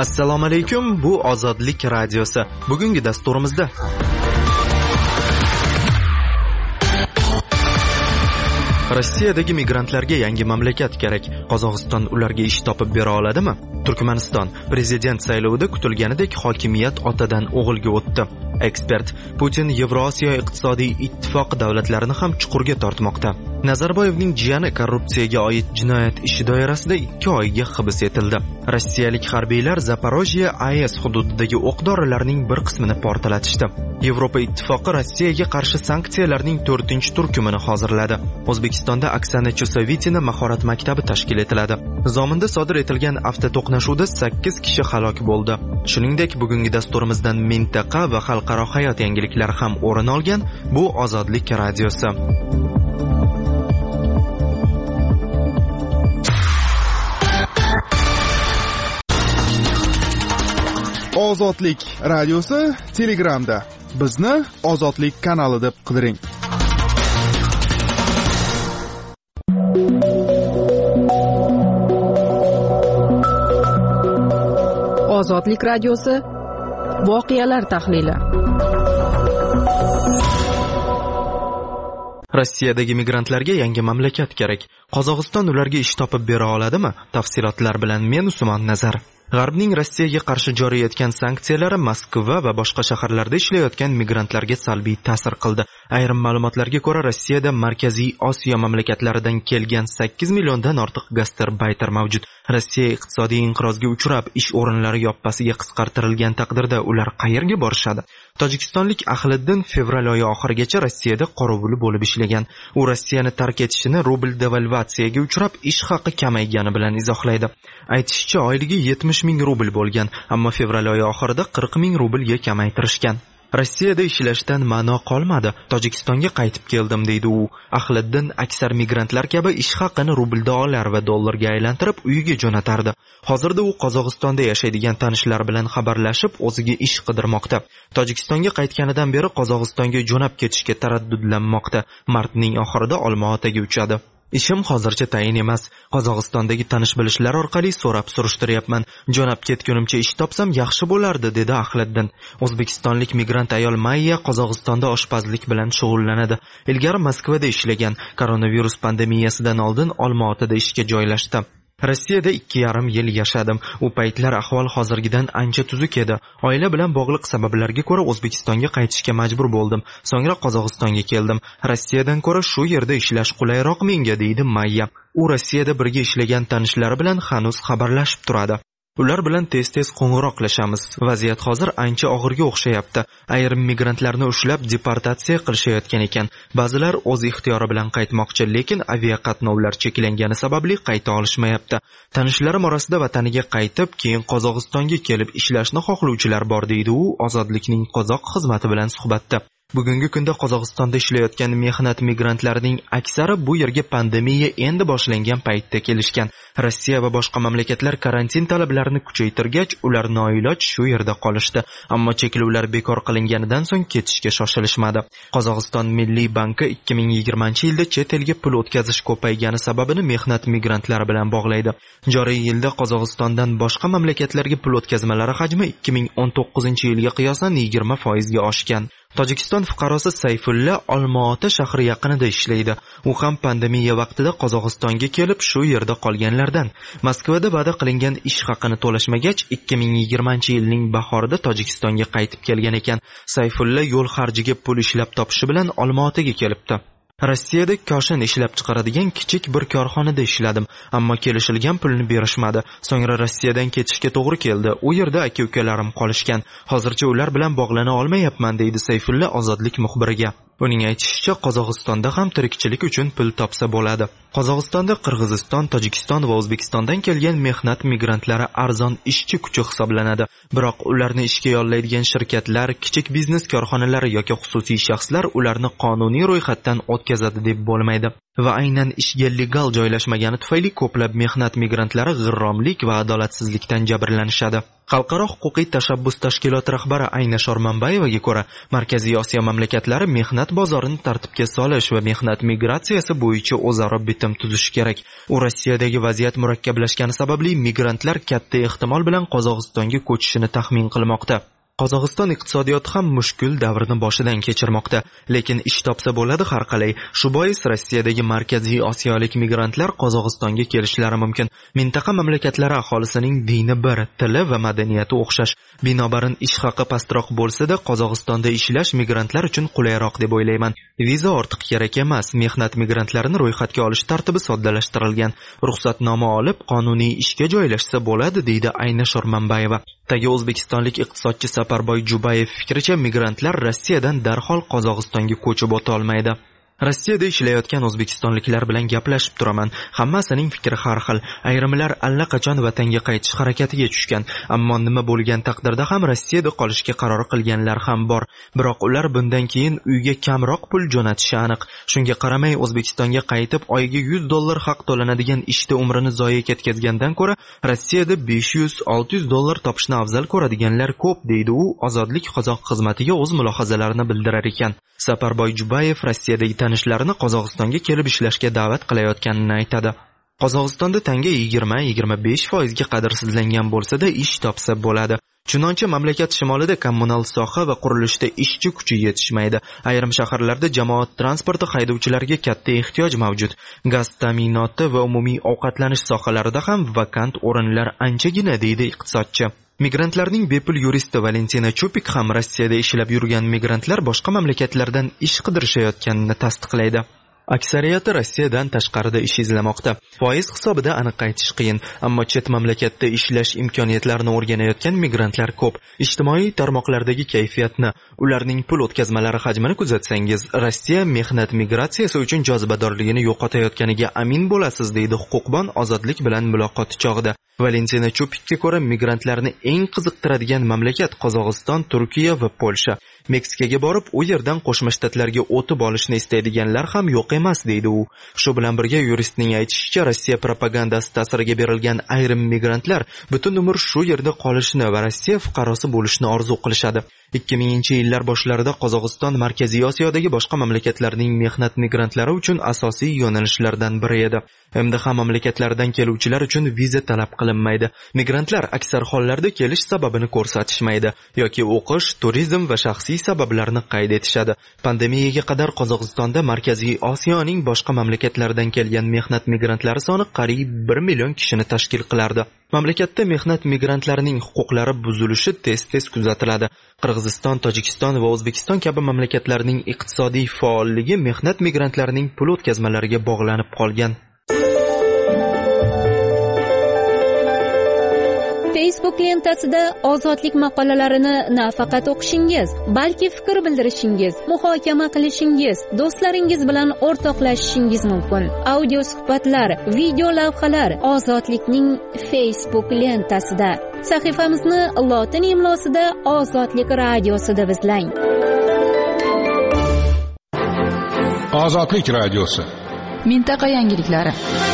Assalomu alaykum, bu Ozodlik radiosi. Bugungi dasturimizda Rossiyadagi migrantlarga yangi mamlakat kerak. Qozog'iston ularga ish topib bera oladimi? Turkmaniston prezident saylovida kutilganidek hokimiyat otadan o'g'ilga o'tdi. Ekspert: Putin Yevrosiyo iqtisodiy ittifoqi davlatlarini ham chuqurga tortmoqda. Nazarboyevning jiyani korrupsiyaga oid jinoyat ishi doirasida 2 oyga hibs etildi. Rossiyalik harbiylar Zaporojye AES hududidagi o'q dorilarning bir qismini portlatishdi. Yevropa ittifoqi Rossiyaga qarshi sanksiyalarning 4-turkumini hozirladi. O'zbekistonda Oksana Chusovitina mahorat maktabi tashkil etiladi. Zominda sodir etilgan avtoto'qnashuvda 8 kishi halok bo'ldi. Shuningdek, bugungi dasturimizdan mintaqa va xalqaro hayot yangiliklari ham o'rin olgan. Bu Ozodlik radiosi. Ozodlik radiosi Telegramda. Bizni Ozodlik kanali deb qidiring. Ozodlik radiosi voqealar tahlili. Rossiyadagi migrantlarga yangi mamlakat kerak. Qozog'iston ularga ish topib bera oladimi? Tafsilotlar bilan men Usmon Nazar. G'arbning Rossiyaga qarshi joriy etgan sanksiyalari Moskva va boshqa shaharlarda ishlayotgan migrantlarga salbiy ta'sir qildi. Ayrim ma'lumotlarga ko'ra, Rossiyada Markaziy Osiyo mamlakatlaridan kelgan 8 milliondan ortiq gastarbayter mavjud. Rossiya iqtisodiy inqirozga uchrab, ish o'rinlari yoppasiga qisqartirilgan taqdirda ular qayerga borishadi? Tojikistonlik Ahliddin fevral oyi oxirigacha Rossiyada qorovul bo'lib ishlagan. U Rossiyani tark etishini rubl devalvatsiyaga uchrab, ish haqi kamaygani bilan izohlaydi. Aytishicha, oyligi 70 ming rubl bo'lgan, ammo fevral oyi oxirida 40 ming rublga kamaytirishgan. Rossiyada ishlashdan ma'no qolmadi. Tojikistonga qaytib keldim, deydi u. Ahliddin aksar migrantlar kabi ish haqini rubl dollar va dollarga aylantirib uyiga jo'natardi. Hozirda u Qozog'istonda yashaydigan tanishlar bilan xabarlashib, o'ziga ish qidirmoqda. Tojikistonga qaytganidan beri Qozog'istonga jo'nab ketishga taraddudlanmoqda. Martning oxirida Olma-Otaga uchadi. Ishim hozircha tayin emas. Qozog'istondagi tanish-bilishlar orqali so'rab surishtiryapman. Jo'nab ketgunimcha ish topsam yaxshi bo'lardi, dedi Ahliddin. O'zbekistonlik migrant ayol Mayya Qozog'istonda oshpazlik bilan shug'ullanadi. Ilgari Moskvada ishlagan. Koronavirus pandemiyasidan oldin Olma-Otada ishga joylashdi. Rossiyada 2,5 yil yashadim. U paytlar ahvol hozirgidan ancha tuzuk edi. Oila bilan bog'liq sabablarga ko'ra O'zbekistonga qaytishga majbur bo'ldim. So'ngra Qozog'istonga keldim. Rossiyadan ko'ra shu yerda ishlash qulayroq menga, deydi Mayya. U Rossiyada birga ishlagan tanishlari bilan hanuz xabarlashib turadi. Ular bilan tez-tez qo'ng'iroqlashamiz. Vaziyat hozir ancha og'irga o'xshayapti. Ayrim migrantlarni ushlab deportatsiya qilishayotgan ekan. Ba'zilar o'z ixtiyori bilan qaytmoqchi, lekin aviaqatnovlar cheklangani sababli qayta olishmayapti. Tanishlarim orasida vataniga qaytib, keyin Qozog'istonga kelib ishlashni xohlovchilar bor, deydi u Ozodlikning qozoq xizmati bilan suhbatda. Bugungi kunda Qozog'istonda ishlayotgan mehnat migrantlarining aksari bu yerga pandemiya endi boshlangan paytda kelishgan. Rossiya va boshqa mamlakatlar karantin talablarini kuchaytirgach, ular noiloj shu yerda qolishdi. Ammo cheklovlar bekor qilinganidan so'ng ketishga shoshilishmadi. Qozog'iston Milliy banki 2020-yilda chet elga pul o'tkazish ko'paygani sababini mehnat migrantlari bilan bog'laydi. Joriy yilda Qozog'istondan boshqa mamlakatlarga pul o'tkazmalari hajmi 2019-yilga qiyosan 20% ga oshgan. Tojikiston fuqarosi Sayfulla Olma-Ota shahri yaqinida ishlaydi. U ham pandemiya vaqtida Qozog'istonga kelib shu yerda qolganlardan. Moskvada va'da qilingan ish haqini to'lashmagach, 2020-yilning bahorida Tojikistonga qaytib kelgan ekan. Sayfulla yo'l xarjiga pul ishlab topishi bilan Olma-Otaga kelibdi. Rossiyada koshin ishlab chiqaradigan kichik bir korxonada ishladim, ammo kelishilgan pulni berishmadi. So'ngra Rossiyadan ketishga to'g'ri keldi. U yerda aka-ukalarim qolishgan. Hozircha ular bilan bog'lana olmayapman, deydi Sayfulla Ozodlik muxbiriga. Uning aytishicha, Qozog'istonda ham tirikchilik uchun pul topsa bo'ladi. Qozog'istonda Qirg'iziston, Tojikiston va O'zbekistondan kelgan mehnat migrantlari arzon ishchi kuchi hisoblanadi. Biroq ularni ishga yollaydigan shirkatlar, kichik biznes korxonalari yoki xususiy shaxslar ularni qonuniy ro'yxatdan o'tkazadi deb bo'lmaydi. Va aynan ishga legal joylashmagani tufayli ko'plab mehnat migrantlari g'irromlik va adolatsizlikdan jabrlanishadi. Xalqaro huquqiy tashabbus tashkiloti rahbari Ayna Shormanbayevaga ko'ra, Markaziy Osiyo mamlakatlari mehnat bozorini tartibga solish va mehnat migratsiyasi bo'yicha o'zaro bitim tuzishi kerak. U Rossiyadagi vaziyat murakkablashgani sababli migrantlar katta ehtimol bilan Qozog'istonga ko'chishini taxmin qilmoqda. Qozog'iston iqtisodiyoti ham mushkul davrni boshidan kechirmoqda, lekin ish topsa bo'ladi har qalay. Shu bois Rossiyadagi Markaziy Osiyolik migrantlar Qozog'istonga kelishlari mumkin. Mintaqa mamlakatlari aholisining dini bir, tili va madaniyati o'xshash. Binobarin ish haqi pastroq bo'lsa-da, Qozog'istonda ishlash migrantlar uchun qulayroq deb o'ylayman. Viza ortiq kerak emas. Mehnat migrantlarini ro'yxatga olish tartibi soddalashtirilgan. Ruxsatnoma olib, qonuniy ishga joylashsa bo'ladi, deydi Ayna Shormanbayeva. Tagi o'zbekistonlik iqtisodchi Saparboy Jubayev fikricha, migrantlar Rossiyadan darhol Qozog'istonga ko'chib o'ta olmaydi. Rossiyada ishlayotgan o'zbekistonliklar bilan gaplashib turaman. Hammasining fikri har xil. Ayrimlar allaqachon vatanga qaytish harakatiga tushgan, ammo nima bo'lgan taqdirda ham Rossiyada qolishga qaror qilganlar ham bor. Biroq ular bundan keyin uyga kamroq pul jo'natishi aniq. Shunga qaramay O'zbekistonga qaytib oyiga $100 haq to'lanadigan ishda umrini zoya ketkazgandan ko'ra Rossiyada $500-600 topishni afzal ko'radiganlar ko'p, deydi u Ozodlik qozoq xizmatiga o'z mulohazalarini bildirar ekan. Saparboy Jubayev Rossiyadagi tanishlarini Qozog'istonga kelib ishlashga da'vat qilayotganini aytadi. Qozog'istonda tanga 20-25% ga qadrsizlangan bo'lsa-da, ish topsa bo'ladi. Chunonchi mamlakat shimolida kommunal soha va qurilishda ishchi kuchi yetishmaydi. Ayrim shaharlarda jamoat transporti haydovchilariga katta ehtiyoj mavjud. Gaz ta'minoti va umumiy ovqatlanish sohalarida ham vakant o'rinlar anchagina, deydi iqtisodchi. Migrantlarning bepul yuristi Valentina Chupik ham Rossiyada ishlab yurgan migrantlar boshqa mamlakatlardan ish qidirishayotganini tasdiqlaydi. Aksariyati Rossiyadan tashqarida ish izlamoqda. Foiz hisobida aniq aytish qiyin, ammo chet mamlakatda ishlash imkoniyatlarini o'rganayotgan migrantlar ko'p. Ijtimoiy tarmoqlardagi kayfiyatni, ularning pul o'tkazmalari hajmini kuzatsangiz, Rossiya mehnat migratsiyasi uchun jozibadorligini yo'qotayotganiga amin bo'lasiz, deydi huquqbon Ozodlik bilan muloqoti chog'ida. Valentina Chupikka ko'ra, migrantlarni eng qiziqtiradigan mamlakat Qozog'iston, Turkiya va Polsha. Meksikaga borib, u yerdan Qo'shma Shtatlarga o'tib olishni istaydiganlar ham yo'q emas, deydi u. Shu bilan birga yuristning aytishicha, Rossiya propagandasi ta'siriga berilgan ayrim migrantlar butun umr shu yerda qolishni va Rossiya fuqarosi bo'lishni orzu qilishadi. 2000-yillar boshlarida Qozog'iston Markaziy Osiyodagi boshqa mamlakatlarning mehnat migrantlari uchun asosiy yo'nalishlardan biri edi. MDH mamlakatlaridan keluvchilar uchun viza talab qilinmaydi. Migrantlar aksar hollarda kelish sababini ko'rsatishmaydi yoki o'qish, turizm va shaxsiy sabablarni qayd etishadi. Pandemiyaga qadar Qozog'istonda Markaziy Osiyoning boshqa mamlakatlaridan kelgan mehnat migrantlari soni qariyb 1 million kishini tashkil qilardi. Mamlakatda mehnat migrantlarining huquqlari buzilishi tez-tez kuzatiladi. Qirg'iziston, Tojikiston va O'zbekiston kabi mamlakatlarning iqtisodiy faolligi mehnat migrantlarining pul o'tkazmalariga bog'lanib qolgan. Facebook lentasida ozodlik maqolalarini nafaqat o'qishingiz, balki fikr bildirishingiz, muhokama qilishingiz, do'stlaringiz bilan o'rtoqlashishingiz mumkin. Audio suhbatlar, video lavhalar Ozodlikning Facebook lentasida. Sahifamizni lotin imlosida Ozodlik radiosida izlang. Ozodlik radiosi. Mintaqa yangiliklari.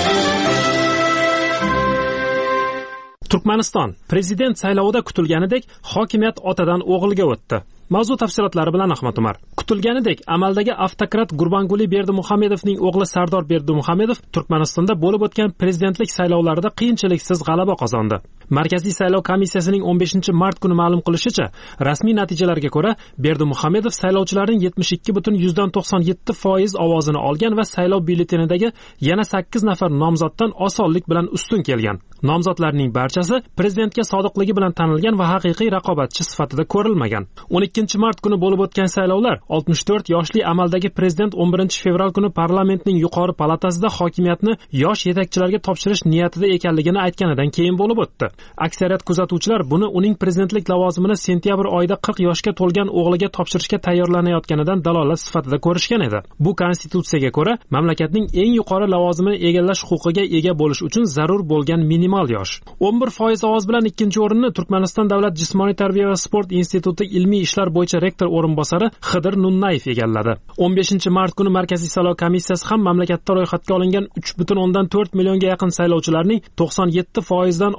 Turkmaniston prezident saylovida kutilganidek hokimiyat otadan o'g'ilga o'tdi. Mavzu tafsilotlari bilan Ahmad Umar. Kutilganidek amaldagi avtokrat Gurbanguli Berdimuhamedovning o'g'li Sardor Berdimuhamedov Turkmanistonda bo'lib o'tgan prezidentlik saylovlarida qiyinchiliksiz g'alaba qozondi. Markaziy saylov komissiyasining 15-mart kuni ma'lum qilishicha, rasmiy natijalarga ko'ra Berdimuhamedov saylovchilarning 72.97% ovozini olgan va saylov byulletenidagi yana 8 nafar nomzoddan osonlik bilan ustun kelgan. Nomzodlarning barchasi prezidentga sodiqligi bilan tanilgan va haqiqiy raqobatchi sifatida ko'rilmagan. 12-mart kuni bo'lib o'tgan saylovlar 64 yoshli amaldagi prezident 11-fevral kuni parlamentning yuqori palatasida hokimiyatni yosh yetakchilarga topshirish niyatida ekanligini aytganidan keyin bo'lib o'tdi. Aksariyat kuzatuvchilar buni uning prezidentlik lavozimini sentyabr oyida 40 yoshga to'lgan o'g'liga topshirishga tayyorlanayotganidan dalolat sifatida ko'rishgan edi. Bu konstitutsiyaga ko'ra mamlakatning eng yuqori lavozimini egallash huquqiga ega bo'lish uchun zarur bo'lgan minimal yosh. 11% ovoz bilan ikkinchi o'rinni Turkmaniston davlat jismoniy tarbiya va sport instituti ilmiy ishlar bo'yicha rektor o'rinbosari Xidir Nunnayev egalladi. 15-mart kuni Markaziy saylov komissiyasi ham mamlakatda ro'yxatga olingan 3.4 millionga yaqin saylovchilarning 97% dan ortig'i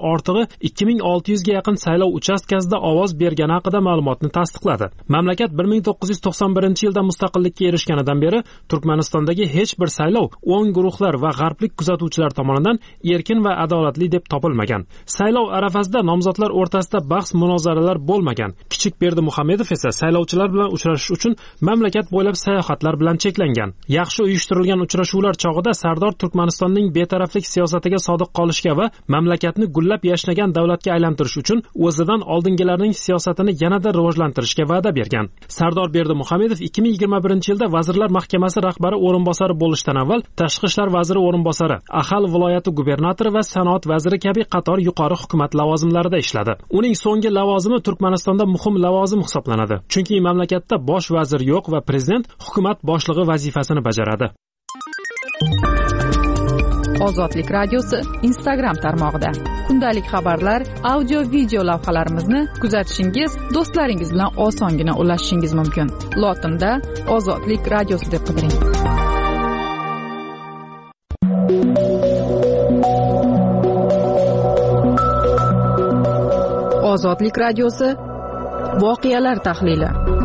2600 ga yaqin saylov uchastkasida ovoz bergani haqida ma'lumotni tasdiqladi. Mamlakat 1991-yilda mustaqillikka erishganidan beri Turkmanistondagi hech bir saylov o'ng guruhlar va g'arblik kuzatuvchilar tomonidan erkin va adolatli deb topilmagan. Saylov arafasida nomzodlar o'rtasida bahs-munozaralar bo'lmagan. Kichik Berdimuhamedov esa saylovchilar bilan uchrashish uchun mamlakat bo'ylab sayohatlar bilan cheklangan. Yaxshi uyushtirilgan uchrashuvlar chog'ida Sardor Turkmanistonning betaraflik siyosatiga sodiq qolishga va mamlakatni gullab yashnagan davlatga aylantirish uchun o'zidan oldingilarning siyosatini yanada rivojlantirishga va'da bergan. Sardor Berdimuhamedov 2021-yilda Vazirlar Mahkamasi rahbari o'rinbosari bo'lishdan avval Tashqi ishlar vaziri o'rinbosari, Ahal viloyati gubernatori va sanoat vaziri kabi qator yuqori hukumat lavozimlarida ishladi. Uning so'nggi lavozimi Turkmanistonda muhim lavozim hisoblanadi. Chunki mamlakatda bosh vazir yo'q va prezident hukumat boshlig'i vazifasini bajaradi. Ozodlik radiosi Instagram tarmog'ida kundalik xabarlar, audio video lavhalarimizni kuzatishingiz, do'stlaringiz bilan osongina ulashishingiz mumkin. Lotinda Ozodlik radiosi deb qidiring. Ozodlik radiosi voqealar tahlili.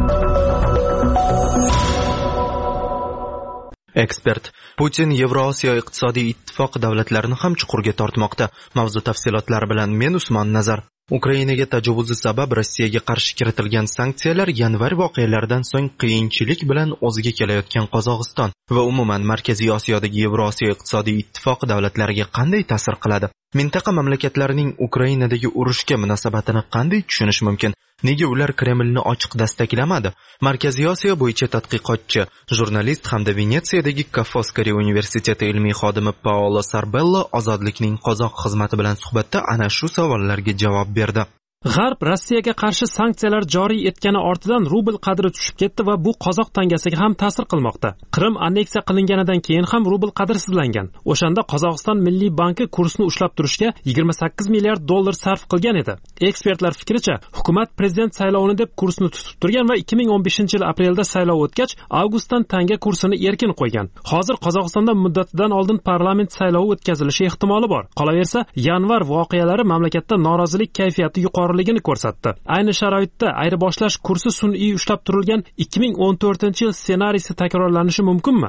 Ekspert: Putin Yevrosiyo iqtisodiy ittifoq davlatlarini ham chuqurga tortmoqda. Mavzu tafsilotlari bilan men Usmon Nazar. Ukrainaga tajovuzi sabab Rossiyaga qarshi kiritilgan sanksiyalar yanvar voqealaridan so'ng qiyinchilik bilan o'ziga kelayotgan Qozog'iston va umuman Markaziy Osiyodagi Yevrosiyo iqtisodiy ittifoq davlatlariga qanday ta'sir qiladi? Mintaqa mamlakatlarining Ukrainadagi urushga munosabatini qanday tushunish mumkin? Nega ular Kremlni ochiq dastaklamadi? Markaziy Osiyo bo'yicha tadqiqotchi, jurnalist hamda Venetsiyadagi Kaffoskari universiteti ilmiy xodimi Paolo Sarbello Ozodlikning qozoq xizmati bilan suhbatda ana shu savollarga javob berdi. G'arb Rossiyaga qarshi sanksiyalar joriy etgani ortidan rubl qadri tushib ketdi va bu qozoq tangasiga ham ta'sir qilmoqda. Qrim anneksiya qilinganidan keyin ham rubl qadrsizlangan. O'shanda Qozog'iston Milliy banki kursni ushlab turishga 28 milliard dollar sarf qilgan edi. Ekspertlar fikricha, hukumat prezident saylovini deb kursni tutib turgan va 2015-yil aprelda saylov o'tgach, avgustdan tanga kursini erkin qo'ygan. Hozir Qozog'istonda muddatidan oldin parlament saylovi o'tkazilishi ehtimoli bor. Qolaversa, yanvar voqealari mamlakatda norozilik kayfiyati yuqori ko'rsatdi. Ayni sharoitda ayirboshlash kursi sun'iy ushlab turilgan 2014-yil ssenariysi takrorlanishi mumkinmi?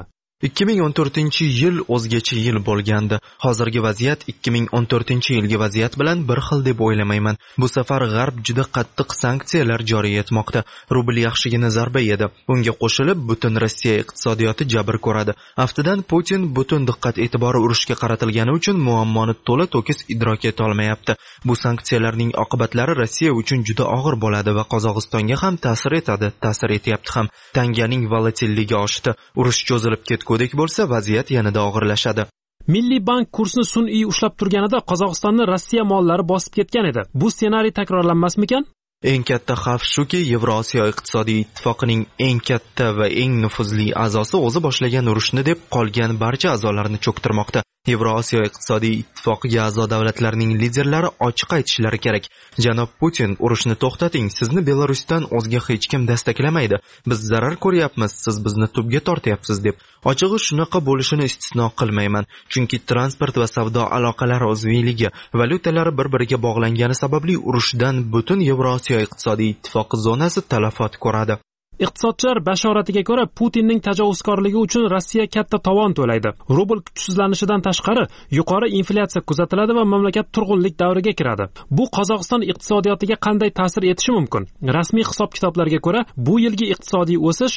2014-yil o'zgacha yil bo'lgandi. Hozirgi vaziyat 2014-yilgi vaziyat bilan bir xil deb o'ylamayman. Bu safar G'arb juda qattiq sanksiyalar joriy etmoqda. Rubl yaxshigina zarba yedi. Unga qo'shilib butun Rossiya iqtisodiyoti jabr ko'radi. Aftidan Putin butun diqqat e'tibori urushga qaratilgani uchun muammoni to'la to'kis idrok eta olmayapti. Bu sanksiyalarning oqibatlari Rossiya uchun juda og'ir bo'ladi va Qozog'istonga ham ta'sir etadi, ta'sir etyapti ham. Tanganing volatilligi oshdi. Urush cho'zilib ketgudek bo'lsa, vaziyat yanada og'irlashadi. Milliy bank kursni sun'iy ushlab turganida Qozog'istonni Rossiya mollari bosib ketgan edi. Bu ssenariy takrorlanmasmikan? Eng katta xavf shuki, Yevrosiyo iqtisodiy ittifoqining eng katta va eng nufuzli a'zosi o'zi boshlagan urushni deb qolgan barcha a'zolarni cho'ktirmoqda. Yevrosiyo iqtisodiy ittifoqiga a'zo davlatlarning liderlari ochiq aytishlari kerak. Janob Putin, urushni to'xtating, sizni Belarusdan o'zga hech kim dastaklamaydi. Biz zarar ko'ryapmiz, siz bizni tubga tortyapsiz deb. Ochig'i shunaqa bo'lishini istisno qilmayman, chunki transport va savdo aloqalari uzviyligi, valyutalari bir-biriga bog'langani sababli urushdan butun Yevrosiyo iqtisodiy ittifoqi zonasi talafot ko'radi. Iqtisodchilar bashoratiga ko'ra, Putinning tajovuzkorligi uchun Rossiya katta tovon to'laydi. Rubl kuchsizlanishidan tashqari, yuqori inflyatsiya kuzatiladi va mamlakat turg'unlik davriga kiradi. Bu Qozog'iston iqtisodiyotiga qanday ta'sir etishi mumkin? Rasmiy hisob-kitoblarga ko'ra, bu yilgi iqtisodiy o'sish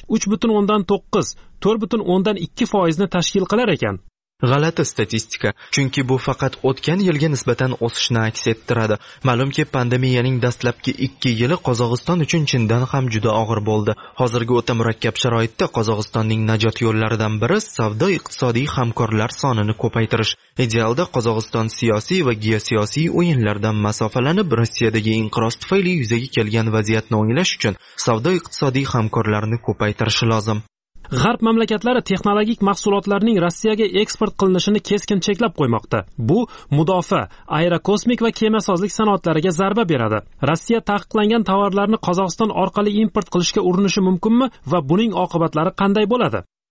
3.9, 4.2% ni tashkil qilar ekan. G'alati statistika, chunki bu faqat o'tgan yilga nisbatan o'sishni aks ettiradi. Ma'lumki, pandemiyaning dastlabki 2 yili Qozog'iston uchun chindan ham juda og'ir bo'ldi. Hozirgi o'ta murakkab sharoitda Qozog'istonning najot yo'llaridan biri savdo-iqtisodiy hamkorlar sonini ko'paytirish. Idealda Qozog'iston siyosiy va geosiyosiy o'yinlardan masofalanib, Rossiyadagi inqiroz tufayli yuzaga kelgan vaziyatni o'nglash uchun savdo-iqtisodiy hamkorlarni ko'paytirishi lozim. G'arb mamlakatlari texnologik mahsulotlarning Rossiyaga eksport qilinishini keskin cheklab qo'ymoqda. Bu mudofaa, aerokosmik va kemasozlik sanoatlariga zarba beradi. Rossiya taqiqlangan tovarlarni Qozog'iston orqali import qilishga urinishi mumkinmi va buning oqibatlari qanday bo'ladi?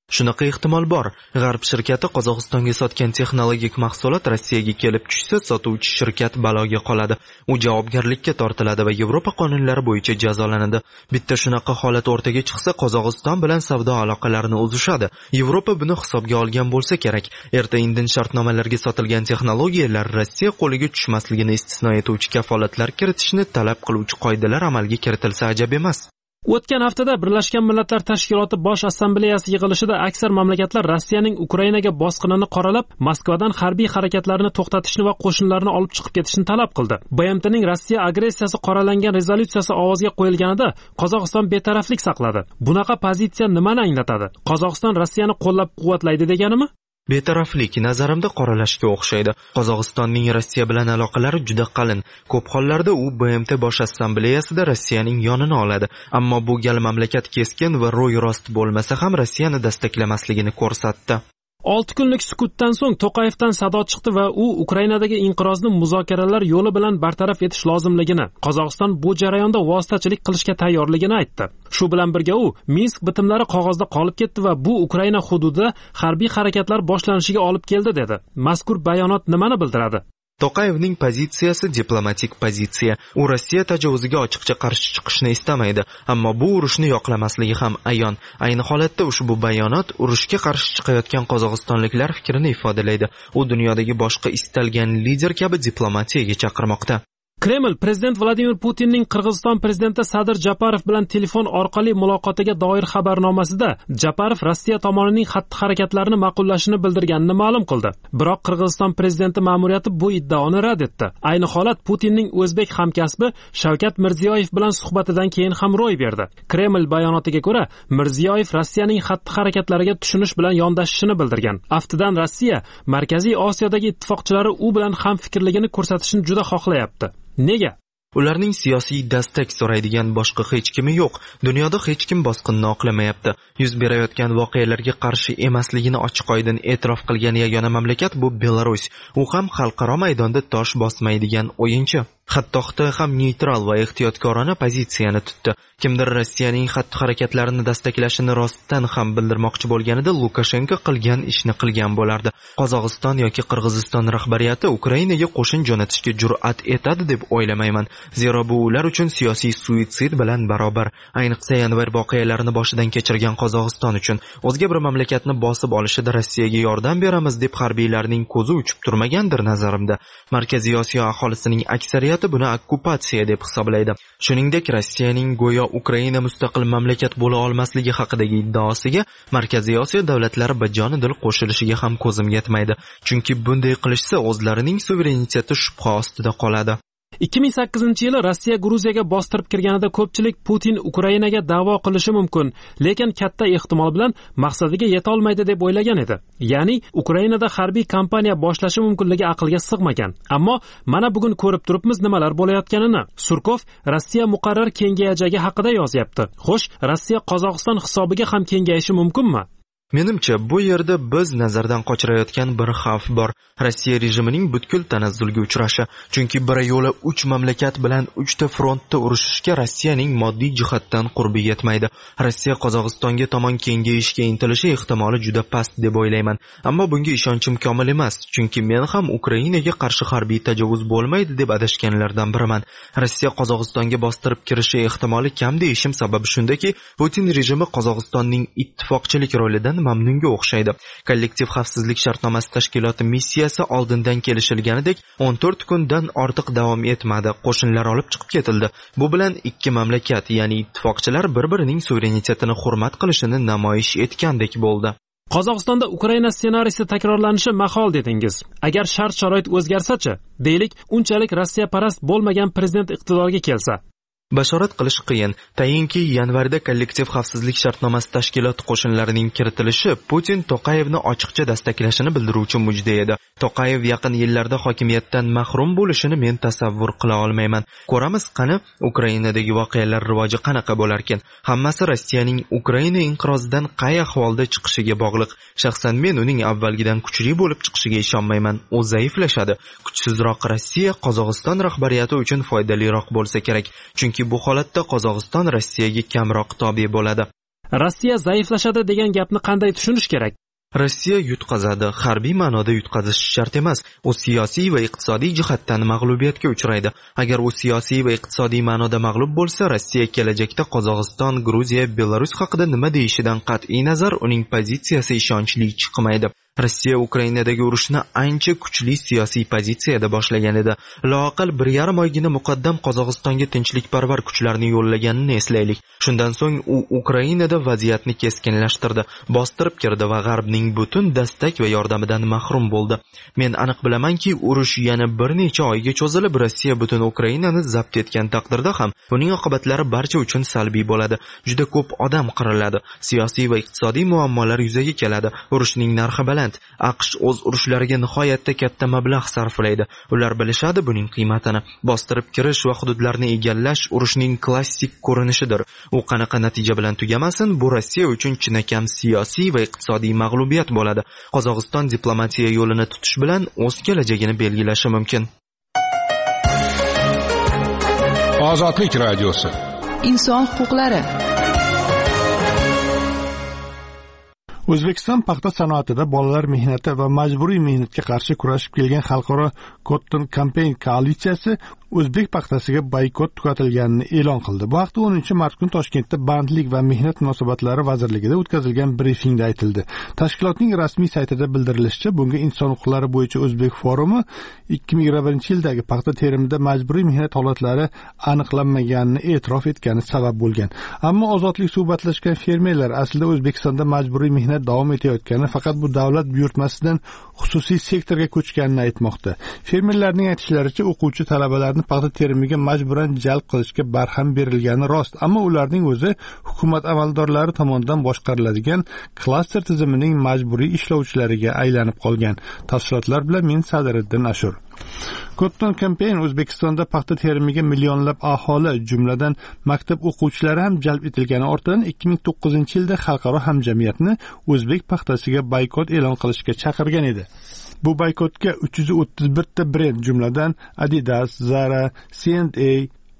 Shunaqa ehtimol bor. G'arb shirkati Qozog'istonga sotgan texnologik mahsulot Rossiyaga kelib tushsa, sotuvchi shirkat baloga qoladi. U javobgarlikka tortiladi va Yevropa qonunlari bo'yicha jazolanadi. Bitta shunaqa holat o'rtaga chiqsa, Qozog'iston bilan savdo aloqalarini uzishadi. Yevropa buni hisobga olgan bo'lsa kerak. Erta-indin shartnomalarga sotilgan texnologiyalar Rossiya qo'liga tushmasligini istisno etuvchi kafolatlar kiritishni talab qiluvchi qoidalar amalga kiritilsa ajab emas. O'tgan haftada Birlashgan Millatlar Tashkiloti Bosh Assambleyasi yig'ilishida aksar mamlakatlar Rossiyaning Ukrainaga bosqinini qoralab, Moskvadan harbiy harakatlarni to'xtatishni va qo'shinlarni olib chiqib ketishni talab qildi. BMTning Rossiya agressiyasi qoralangan rezolyutsiyasi ovozga qo'yilganida Qozog'iston betaraflik saqladi. Bunaqa pozitsiya nimani anglatadi? Qozog'iston Rossiyani qo'llab-quvvatlaydi deganimi? Betaraflik nazarimda qoralashga o'xshaydi. Qozog'istonning Rossiya bilan aloqalari juda qalin. Ko'p hollarda u BMT Bosh Assambleyasida Rossiyaning yonini oladi. Ammo bu gal mamlakat keskin va ro'y-rost bo'lmasa ham Rossiyani dastaklamasligini ko'rsatdi. 6 kunlik sukutdan so'ng To'qayevdan sado chiqdi va u Ukrainadagi inqirozni muzokaralar yo'li bilan bartaraf etish lozimligini, Qozog'iston bu jarayonda vositachilik qilishga tayyorligini aytdi. Shu bilan birga u Minsk bitimlari qog'ozda qolib ketdi va bu Ukraina hududida harbiy harakatlar boshlanishiga olib keldi dedi. Mazkur bayonot nimani bildiradi? To'qayevning pozitsiyasi diplomatik pozitsiya. U Rossiya tajovuziga ochiqcha qarshi chiqishni istamaydi, ammo bu urushni yoqlamasligi ham ayon. Ayni holatda ushbu bayonot urushga qarshi chiqayotgan qozog'istonliklar fikrini ifodalaydi. U dunyodagi boshqa istalgan lider kabi diplomatiyaga chaqirmoqda. Kreml prezident Vladimir Putinning Qirg'iziston prezidenti Sadir Japarov bilan telefon orqali muloqotiga doir xabarnomasida Japarov Rossiya tomonining xatti-harakatlarini ma'qullashini bildirganini ma'lum qildi. Biroq Qirg'iziston prezidenti ma'muriyati bu iddaoni rad etdi. Ayni holat Putinning o'zbek hamkasbi Shavkat Mirziyoyev bilan suhbatidan keyin ham ro'y berdi. Kreml bayonotiga ko'ra, Mirziyoyev Rossiyaning xatti-harakatlariga tushunish bilan yondashishini bildirgan. Aftidan Rossiya Markaziy Osiyodagi ittifoqchilari u bilan ham fikrligini ko'rsatishni juda xohlayapti. Nega? Ularning siyosiy dastak so'raydigan boshqa hech kimi yo'q. Dunyoda hech kim bosqinni oqlamayapti. Yuz berayotgan voqealarga qarshi emasligini ochiq-oydin e'tirof qilgan yagona mamlakat bu Belarus. U ham xalqaro maydonda tosh bosmaydigan o'yinchi. Hatto Xitoy ham neytral va ehtiyotkorona pozitsiyani tutdi. Kimdir Rossiyaning xatti-harakatlarini dastaklashini rostdan ham bildirmoqchi bo'lganida Lukashenko qilgan ishni qilgan bo'lardi. Qozog'iston yoki Qirg'iziston rahbariyati Ukrainaga qo'shin jo'natishga jur'at etadi deb o'ylamayman. Zero bu ular uchun siyosiy suitsid bilan barobar. Ayniqsa yanvar voqealarini boshidan kechirgan Qozog'iston uchun o'zga bir mamlakatni bosib olishida Rossiyaga yordam beramiz deb harbiylarning ko'zi uchib turmagandir nazarimda. Markaziy Osiyo aholisining aksariyati buni okkupatsiya deb hisoblaydi. Shuningdek, Rossiyaning go'yo Ukraina mustaqil mamlakat bo'la olmasligi haqidagi iddaosiga Markaziy Osiyo davlatlari bajonidil qo'shilishiga ham ko'zim yetmaydi. Chunki bunday qilishsa o'zlarining suvereniteti shubha ostida qoladi. 2008-yili Rossiya Gruziyaga bostirib kirganida ko'pchilik Putin Ukrainaga da'vo qilishi mumkin, lekin katta ehtimol bilan maqsadiga yeta olmaydi deb o'ylagan edi. Ya'ni Ukrainada harbiy kampaniya boshlashi mumkinligi aqlga sig'magan. Ammo mana bugun ko'rib turibmiz nimalar bo'layotganini. Surkov Rossiya muqarrar kengayajagi haqida yozyapti. Xo'sh, Rossiya Qozog'iston hisobiga ham kengayishi mumkinmi? Menimcha, bu yerda biz nazardan qochirayotgan bir xavf bor. Rossiya rejimining butkul tanazzulga uchrashi. Chunki bir yo'la 3 mamlakat bilan 3 ta frontda urushishga Rossiyaning moddiy jihatdan qurbi yetmaydi. Rossiya Qozog'istonga tomon kengayishga intilishi ehtimoli juda past deb o'ylayman. Ammo bunga ishonchim komil emas, chunki men ham Ukrainaga qarshi harbiy tajovuz bo'lmaydi deb adashganlardan biriman. Rossiya Qozog'istonga bostirib kirishi ehtimoli kam deyishim sababi shundaki, Putin rejimi Qozog'istonning ittifoqchilik rolidan mamnunga o'xshaydi. Kollektiv xavfsizlik shartnomasi tashkiloti missiyasi oldindan kelishilganidek 14 kundan ortiq davom etmadi. Qo'shinlar olib chiqib ketildi. Bu bilan ikki mamlakat, ya'ni ittifoqchilar bir-birining suverenitetini hurmat qilishini namoyish etgandek bo'ldi. Qozog'istonda Ukraina ssenariysi takrorlanishi mahol dedingiz. Agar shart-sharoit o'zgarsa-chi? Deylik, unchalik Rossiya parast bo'lmagan prezident iqtidorga kelsa. Bashorat qilish qiyin. Tayinki yanvarda kollektiv xavfsizlik shartnomasi tashkiloti qo'shinlarining kiritilishi Putin To'qayevni ochiqcha dastaklashini bildiruvchi mujda edi. To'qayev yaqin yillarda hokimiyatdan mahrum bo'lishini men tasavvur qila olmayman. Ko'ramiz qani Ukrainadagi voqealar rivoji qanaqa bo'larkan. Hammasi Rossiyaning Ukraina inqirozidan qay ahvolda chiqishiga bog'liq. Shaxsan men uning avvalgidan kuchli bo'lib chiqishiga ishonmayman. U zaiflashadi. Kuchsizroq Rossiya Qozog'iston rahbariyati uchun foydaliroq bo'lsa kerak. Chunki bu holatda Qozog'iston Rossiyaga kamroq tobe bo'ladi. Rossiya zaiflashadi degan gapni qanday tushunish kerak? Rossiya yutqazadi, harbiy ma'noda yutqazish shart emas. U siyosiy va iqtisodiy jihatdan mag'lubiyatga uchraydi. Agar u siyosiy va iqtisodiy ma'noda mag'lub bo'lsa, Rossiya kelajakda Qozog'iston, Gruziya, Belarus haqida nima deyishidan qat'iy nazar uning pozitsiyasi ishonchli chiqmaydi. Rossiya Ukrainadagi urushni ancha kuchli siyosiy pozitsiyada boshlagan edi. Loaqal 1,5 oygina muqaddam Qozog'istonga tinchlikparvar kuchlarni yo'llaganini eslaylik. Shundan so'ng u Ukrainada vaziyatni keskinlashtirdi, bostirib kirdi va G'arbning butun dastak va yordamidan mahrum bo'ldi. Men aniq bilamanki, urush yana bir necha oyga cho'zilib, Rossiya butun Ukrainani zabt etgan taqdirda ham buning oqibatlari barcha uchun salbiy bo'ladi. Juda ko'p odam qiriladi, siyosiy va iqtisodiy muammolar yuzaga keladi. Urushning narxi baland. AQSh o'z urushlariga nihoyatda katta mablag' sarflaydi. Ular bilishadi buning qiymatini. Bostirib kirish va hududlarni egallash urushning klassik ko'rinishidir. U qanaqa natija bilan tugamasin, bu Rossiya uchun chinakam siyosiy va iqtisodiy mag'lubiyat bo'ladi. Qozog'iston diplomatiya yo'lini tutish bilan o'z kelajagini belgilashi mumkin. Ozodlik radiosi. Inson huquqlari. O'zbekiston paxta sanoatida bolalar mehnati va majburiy mehnatga qarshi kurashib kelgan xalqaro Cotton Campaign koalitsiyasi o'zbek paxtasiga boykot tugatilganini e'lon qildi. Bu haqda 10-mart kuni Toshkentda Bandlik va mehnat munosabatlari vazirligida o'tkazilgan brifingda aytildi. Tashkilotning rasmiy saytida bildirilishicha, bunga inson huquqlari bo'yicha O'zbek forumi 2021-yildagi paxta terimida majburiy mehnat holatlari aniqlanmaganini e'tirof etgani sabab bo'lgan. Ammo ozodlik suhbatlashgan fermerlar aslida O'zbekistonda majburiy mehnat davom etayotgani, faqat bu davlat buyurtmasidan xususiy sektorga ko'chganini aytmoqda. Fermerlarning aytishlaricha, o'quvchi talabalarni paxta terimiga majburan jalb qilishga barham berilgani rost, ammo ularning o'zi hukumat amaldorlari tomonidan boshqariladigan klaster tizimining majburiy ishlovchilariga aylanib qolgan. Tafsilotlar bilan men Sadiriddin Ashur. Cotton Campaign O'zbekistonda paxta terimiga millionlab aholi, jumladan maktab o'quvchilari ham jalb etilgani ortidan 2009-yilda xalqaro hamjamiyatni o'zbek paxtasiga boykot e'lon qilishga chaqirgan edi. Bu boykotga 331 ta brend, jumladan Adidas, Zara, C&A,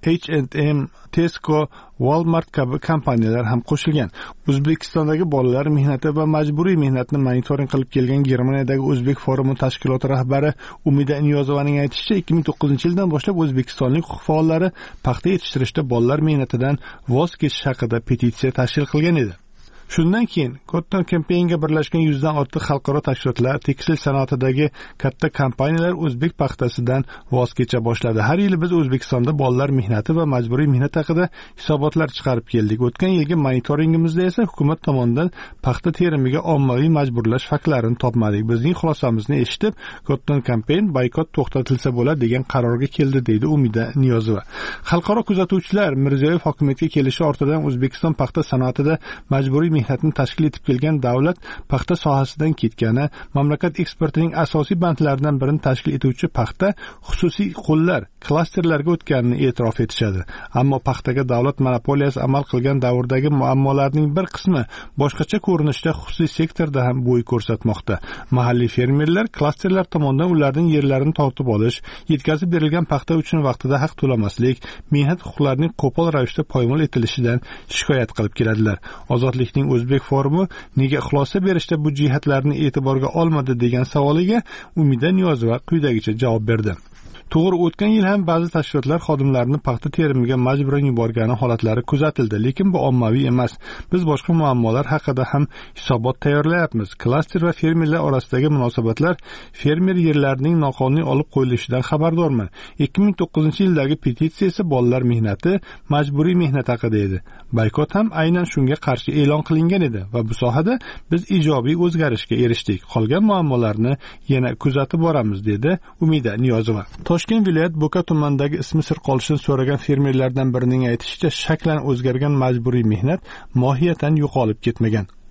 H&M, Tesco, Walmart kabi kompaniyalar ham qo'shilgan. O'zbekistondagi bolalar mehnati va majburiy mehnatni monitoring qilib kelgan Germaniyadagi O'zbek forumi tashkiloti rahbari Umida Niyozovaning aytishicha, 2009-yildan boshlab o'zbekistonlik huquq faollari paxta yetishtirishda bolalar mehnatidan voz kechish haqida petitsiya tashkil qilgan edi. Shundan keyin Cotton Campaignga birlashgan 100 dan ortiq xalqaro tashkilotlar, tekstil sanoatidagi katta kompaniyalar o'zbek paxtasidan voz kecha boshladi. Har yili biz O'zbekistonda bolalar mehnati va majburiy mehnat haqida hisobotlar chiqarib keldik. O'tgan yilgi monitoringimizda esa hukumat tomonidan paxta terimiga ommaviy majburlash faktlarini topmadik. Bizning xulosamizni eshitib, Cotton Campaign boykot to'xtatilsa bo'ladi degan qarorga keldi, deydi Umida Niyozova. Xalqaro kuzatuvchilar Mirziyoyev hokimiyatga kelishi ortidan O'zbekiston paxta sanoatida majburiy mehnatni tashkil etib kelgan davlat paxta sohasidan ketgani, mamlakat eksportining asosiy bandlaridan birini tashkil etuvchi paxta xususiy qo'llar, klasterlarga o'tganini e'tirof etishadi. Ammo paxtaga davlat monopoliyasi amal qilgan davrdagi muammolarning bir qismi boshqacha ko'rinishda xususiy sektorda ham bo'y ko'rsatmoqda. Mahalliy fermerlar klasterlar tomonidan ularning yerlarini tortib olish, yetkazib berilgan paxta uchun vaqtida haq to'lamaslik, mehnat huquqlarining qo'pol ravishda poymol etilishidan shikoyat qilib keladilar. Ozodlikning O'zbek forumi nega xulosa berishda bu jihatlarni e'tiborga olmadi degan savoliga Umida Niyozova quyidagicha javob berdi. To'g'ri, o'tgan yil ham ba'zi tashkilotlar xodimlarini paxta terimiga majburan yuborgani holatlari kuzatildi, lekin bu ommaviy emas. Biz boshqa muammolar haqida ham hisobot tayyorlayapmiz. Klaster va fermerlar orasidagi munosabatlar, fermer yerlarining noqonuniy olib qo'yilishidan xabardorman. 2009-yildagi petitsiya esa bolalar mehnati, majburiy mehnat haqida edi. Boykot ham aynan shunga qarshi e'lon qilingan edi va bu sohada biz ijobiy o'zgarishga erishdik. Qolgan muammolarni yana kuzatib boramiz, dedi Umida Niyozova. Toshkent viloyat Bo'ka tumanidagi ismi sir qolishini so'ragan fermerlardan birining aytishicha, shaklan o'zgargan majburiy mehnat mohiyatan yo'qolib ketmagan.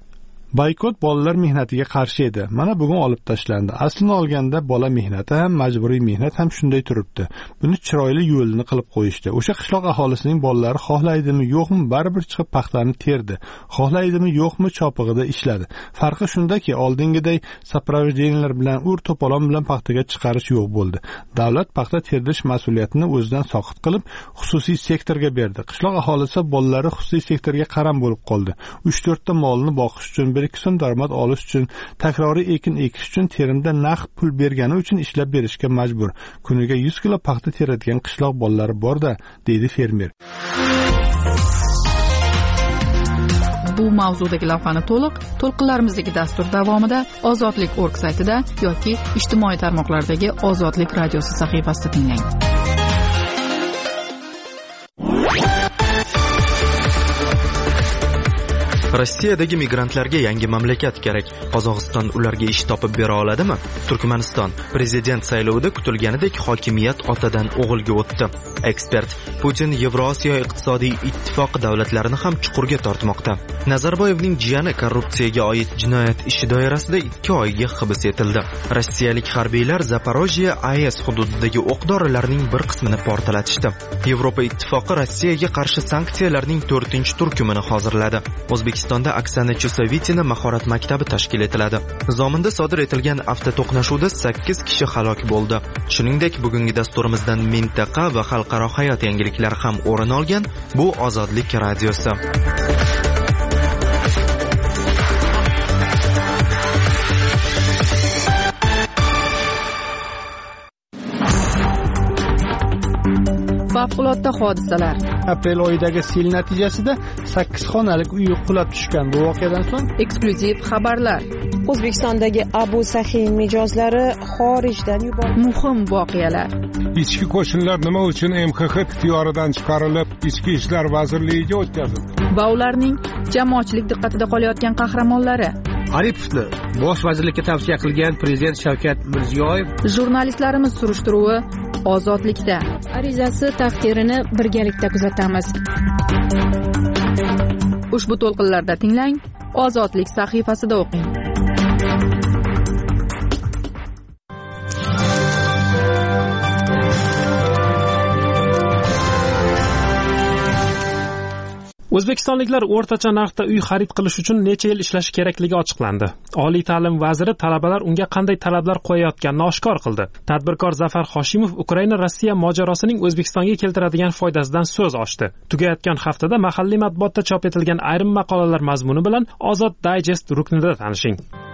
Boykot bolalar mehnatiga qarshi edi. Mana bugun olib tashlandi. Aslini olganda bola mehnati ham, majburiy mehnat ham shunday turibdi. Buni chiroyli yo'lini qilib qo'yishdi. O'sha qishloq aholisining bolalari xohlaydimi, yo'qmi, baribir chiqib paxtani terdi. Xohlaydimi, yo'qmi, chopig'ida ishladi. Farqi shundaki, oldingiday sapravjeniyalar bilan to'polon bilan paxtaga chiqarish yo'q bo'ldi. Davlat paxta terdish mas'uliyatini o'zidan soqit qilib, xususiy sektorga berdi. Qishloq aholisi bolalari xususiy sektorga qaram bo'lib qoldi. 3-4 ta molni boqish uchun, 1-2 so'm daromad olish uchun, takroriy ekin ekish uchun terimda naqd pul bergani uchun ishlab berishga majbur. Kuniga 100 kilo paxta teradigan qishloq bolalari bor-da, deydi fermer. Bu mavzudagi lavhani to'lqinlarimizdagi dastur davomida ozodlik.org saytida yoki ijtimoiy tarmoqlardagi Ozodlik radiosi sahifasida tinglang. Rossiyadagi migrantlarga yangi mamlakat kerak. Qozog'iston ularga ish topib bera oladimi? Turkmaniston prezident saylovida kutilganidek hokimiyat otadan o'g'ilga o'tdi. Ekspert: Putin Yevrosiyo iqtisodiy ittifoqi davlatlarini ham chuqurga tortmoqda. Nazarboyevning jiyani korrupsiyaga oid jinoyat ishi doirasida 2 oyga hibs etildi. Rossiyalik harbiylar Zaporojye AES hududidagi o'q-dorilarning bir qismini portlatishdi. Yevropa ittifoqi Rossiyaga qarshi sanksiyalarning 4-turkumini hozirladi. O'zbekistonda Oksana Chusovitina mahorat maktabi tashkil etiladi. Zominda sodir etilgan avtoto'qnashuvda 8 kishi halok bo'ldi. Shuningdek, bugungi dasturimizdan mintaqa va xalqaro hayot yangiliklari ham o'rin olgan. Bu Ozodlik radiosi. Favqulodda hodisalar. Aprel oyidagi sel natijasida 8 xonalik uy qulab tushgan. Bu voqeadan so'ng Eksklyuziv xabarlar. O'zbekistondagi Abu Sahiy mijozlari xorijdan yuborildi. Muhim voqealar. Ichki qo'shinlar nima uchun MXX ixtiyoridan chiqarilib, Ichki ishlar vazirligiga o'tkazildi? Va ularning jamoatchilik diqqatida qolayotgan qahramonlari. Aripovni bosh vazirlikka tavsiya qilgan prezident Shavkat Mirziyoyev. Jurnalistlarimiz surishtiruvi Ozodlikda. Arizasi taqdirini birgalikda kuzatamiz. Ushbu to'lqinlarda tinglang, Ozodlik sahifasida o'qing. O'zbekistonliklar o'rtacha narxda uy xarid qilish uchun necha yil ishlashi kerakligi ochiqlandi. Oliy ta'lim vaziri talabalar unga qanday talablar qo'yayotganini oshkor qildi. Tadbirkor Zafar Hoshimov Ukraina-Rossiya mojarosining O'zbekistonga keltiradigan foydasidan so'z ochdi. Tugayotgan haftada mahalliy matbuotda chop etilgan ayrim maqolalar mazmuni bilan Ozod Digest ruknida tanishing.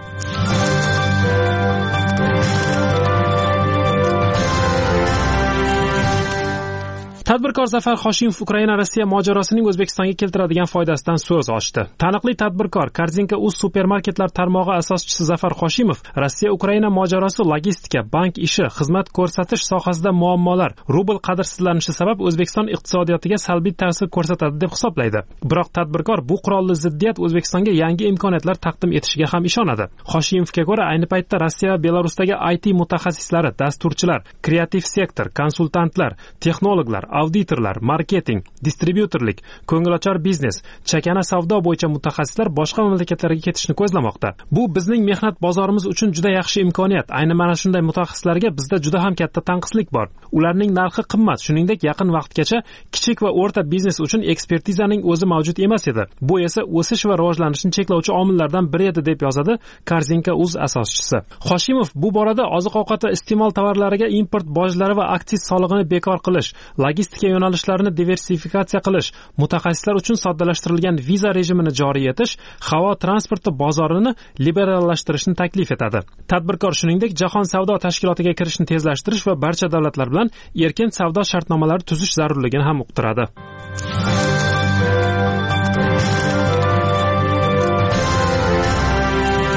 Tadbirkor Zafar Hoshimov Ukraina-Rossiya mojarosining O'zbekistonga keltiradigan foydasidan so'z ochdi. Taniqli tadbirkor Korzinka.uz supermarketlar tarmog'i asoschisi Zafar Hoshimov Rossiya-Ukraina mojarosi logistika, bank ishi, xizmat ko'rsatish sohasida muammolar, rubl qadrsizlanishi sabab O'zbekiston iqtisodiyotiga salbiy ta'sir ko'rsatadi deb hisoblaydi. Biroq tadbirkor bu qurolli ziddiyat O'zbekistonga yangi imkoniyatlar taqdim etishiga ham ishonadi. Hoshimovga ko'ra, ayni paytda Rossiya va Belarusdagi IT mutaxassislari, dasturchilar, kreativ sektor, konsultantlar, texnologlar, auditorlar, marketing, distribyutorlik, ko'ngilochar biznes, chakana savdo bo'yicha mutaxassislar boshqa mamlakatlarga ketishni ko'zlamoqda. Bu bizning mehnat bozorimiz uchun juda yaxshi imkoniyat. Ayni mana shunday mutaxassislarga bizda juda ham katta tanqislik bor. Ularning narxi qimmat, shuningdek yaqin vaqtgacha kichik va o'rta biznes uchun ekspertizaning o'zi mavjud emas edi. Bu esa o'sish va rivojlanishni cheklovchi omillardan biri edi deb yozadi Korzinka.uz asoschisi. Hoshimov bu borada oziq-ovqat va iste'mol tovarlariga import bojlari va aksiz solig'ini bekor qilish, logistika yo'nalishlarini diversifikatsiya qilish, mutaxassislar uchun soddalashtirilgan viza rejimini joriy etish, havo transporti bozorini liberallashtirishni taklif etadi. Tadbirkor shuningdek Jahon savdo tashkilotiga kirishni tezlashtirish va barcha davlatlar bilan erkin savdo shartnomalari tuzish zarurligini ham uqtiradi.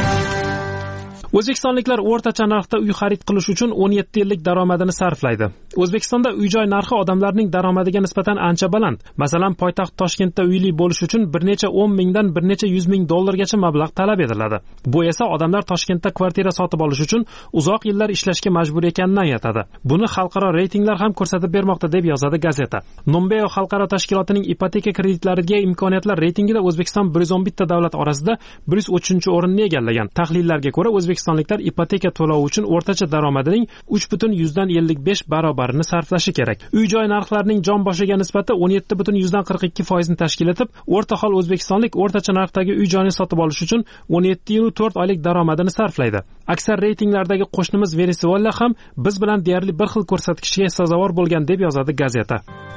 O'zbekistonliklar o'rtacha narxda uy xarid qilish uchun 17 yillik daromadini sarflaydi. O'zbekistonda uy-joy narxi odamlarning daromadiga nisbatan ancha baland. Masalan, poytaxt Toshkentda uyli bo'lish uchun bir necha 10 mingdan bir necha 100 ming dollargacha mablag' talab etiladi. Bu esa odamlar Toshkentda kvartira sotib olish uchun uzoq yillar ishlashga majbur ekanidan aytadi. Buni xalqaro reytinglar ham ko'rsatib bermoqda deb yozadi gazeta. Numbeo xalqaro tashkilotining ipoteka kreditlariga imkoniyatlar reytingida O'zbekiston 111 ta davlat orasida 103-o'rinni egallagan. Tahlillarga ko'ra, o'zbekistonliklar ipoteka to'lovi uchun o'rtacha daromadining 3,55 barobarini sarflashi kerak. Uy-joy narxlarining jon boshiga nisbati 17,42% tashkil etib, o'rta hol o'zbekistonlik o'rtacha narxdagi uy-joyni sotib olish uchun 17 yil 4 oylik daromadini sarflaydi. Aksar reytinglardagi qo'shnimiz Venesuela ham biz bilan deyarli bir xil ko'rsatkichga sazovor bo'lgan deb yozadi gazeta.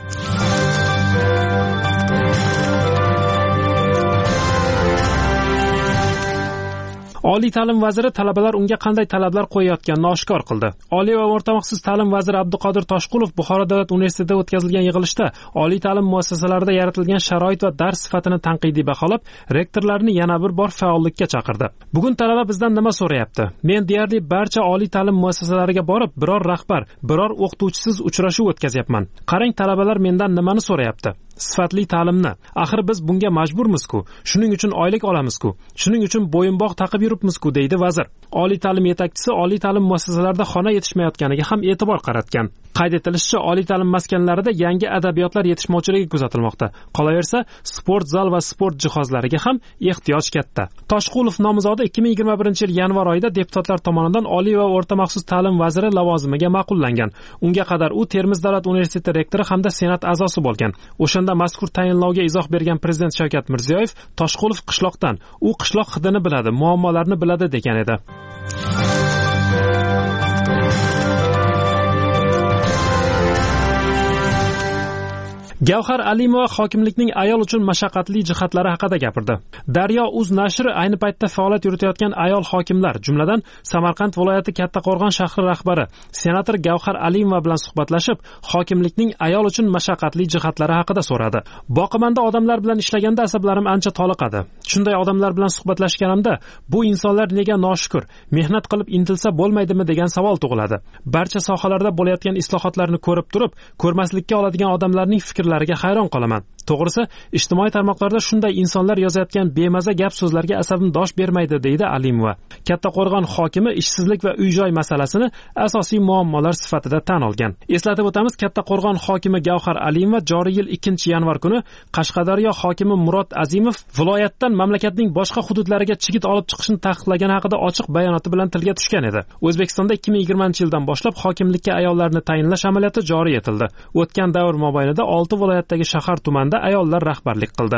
Oliy ta'lim vaziri talabalar unga qanday talablar qo'yayotganini oshkor qildi. Oliy va o'rta maxsus ta'lim vaziri Abduqodir Toshqulov Buxoro davlat universitetida o'tkazilgan yig'ilishda oliy ta'lim muassasalarida yaratilgan sharoit va dars sifatini tanqidiy baholab, rektorlarni yana bir bor faollikka chaqirdi. Bugun talaba bizdan nima so'rayapti? Men deyarli barcha oliy ta'lim muassasalariga borib, biror rahbar, biror o'qituvchisiz uchrashuv o'tkazyapman. Qarang, talabalar mendan nimani so'rayapti? Sifatli ta'limni. Axir biz bunga majburmiz-ku. Shuning uchun oylik olamiz-ku. Shuning uchun bo'yinbog' taqib yuribmiz-ku, deydi vazir. Oliy ta'lim yetakchisi oliy ta'lim muassasalarida xona yetishmayotganiga ham e'tibor qaratgan. Qayd etilishicha, oliy ta'lim maskanlarida yangi adabiyotlar yetishmovchiligi kuzatilmoqda. Qolaversa, sport zal va sport jihozlariga ham ehtiyoj katta. Toshqulov nomzodi 2021 yil yanvar oyida deputatlar tomonidan Oliy va o'rta maxsus ta'lim vaziri lavozimiga ma'qullangan. Unga qadar u Termiz davlat universiteti rektori hamda senat a'zosi bo'lgan. O'shanda mazkur tayinlovga izoh bergan prezident Shavkat Mirziyoyev Toshqulov qishloqdan, u qishloq hidini biladi, muammolarni biladi degan edi. Gavhar Alimova hokimlikning ayol uchun mashaqqatli jihatlari haqida gapirdi. Daryo.uz nashri ayni paytda faoliyat yuritayotgan ayol hokimlar, jumladan Samarqand viloyati Kattaqo'rg'on shahri rahbari senator Gavhar Alimova bilan suhbatlashib, hokimlikning ayol uchun mashaqqatli jihatlari haqida so'radi. Boqimanda odamlar bilan ishlaganda asablarim ancha toliqadi. Shunday odamlar bilan suhbatlashganimda, bu insonlar nega noshukur, mehnat qilib intilsa bo'lmaydimi degan savol tug'iladi. Barcha sohalarda bo'layotgan islohotlarni ko'rib turib, ko'rmaslikka oladigan odamlarning fikrlariga hayron qolaman. To'g'risi, ijtimoiy tarmoqlarda shunday insonlar yozayotgan bemaza gap so'zlarga asabim dosh bermaydi, deydi Alimova. Kattaqo'rg'on hokimi ishsizlik va uy-joy masalasini asosiy muammolar sifatida tan olgan. Eslatib o'tamiz, Kattaqo'rg'on hokimi Gavhar Alimova joriy yil 2-yanvar kuni Qashqadaryo hokimi Murod Azimov viloyatdan mamlakatning boshqa hududlariga chigit olib chiqishni taqiqlagani haqida ochiq bayonoti bilan tilga tushgan edi. O'zbekistonda 2020-yildan boshlab hokimlikka ayollarni tayinlash amaliyoti joriy etildi. O'tgan davr mobaynida 6 viloyatdagi shahar tumanda ayollar rahbarlik qildi.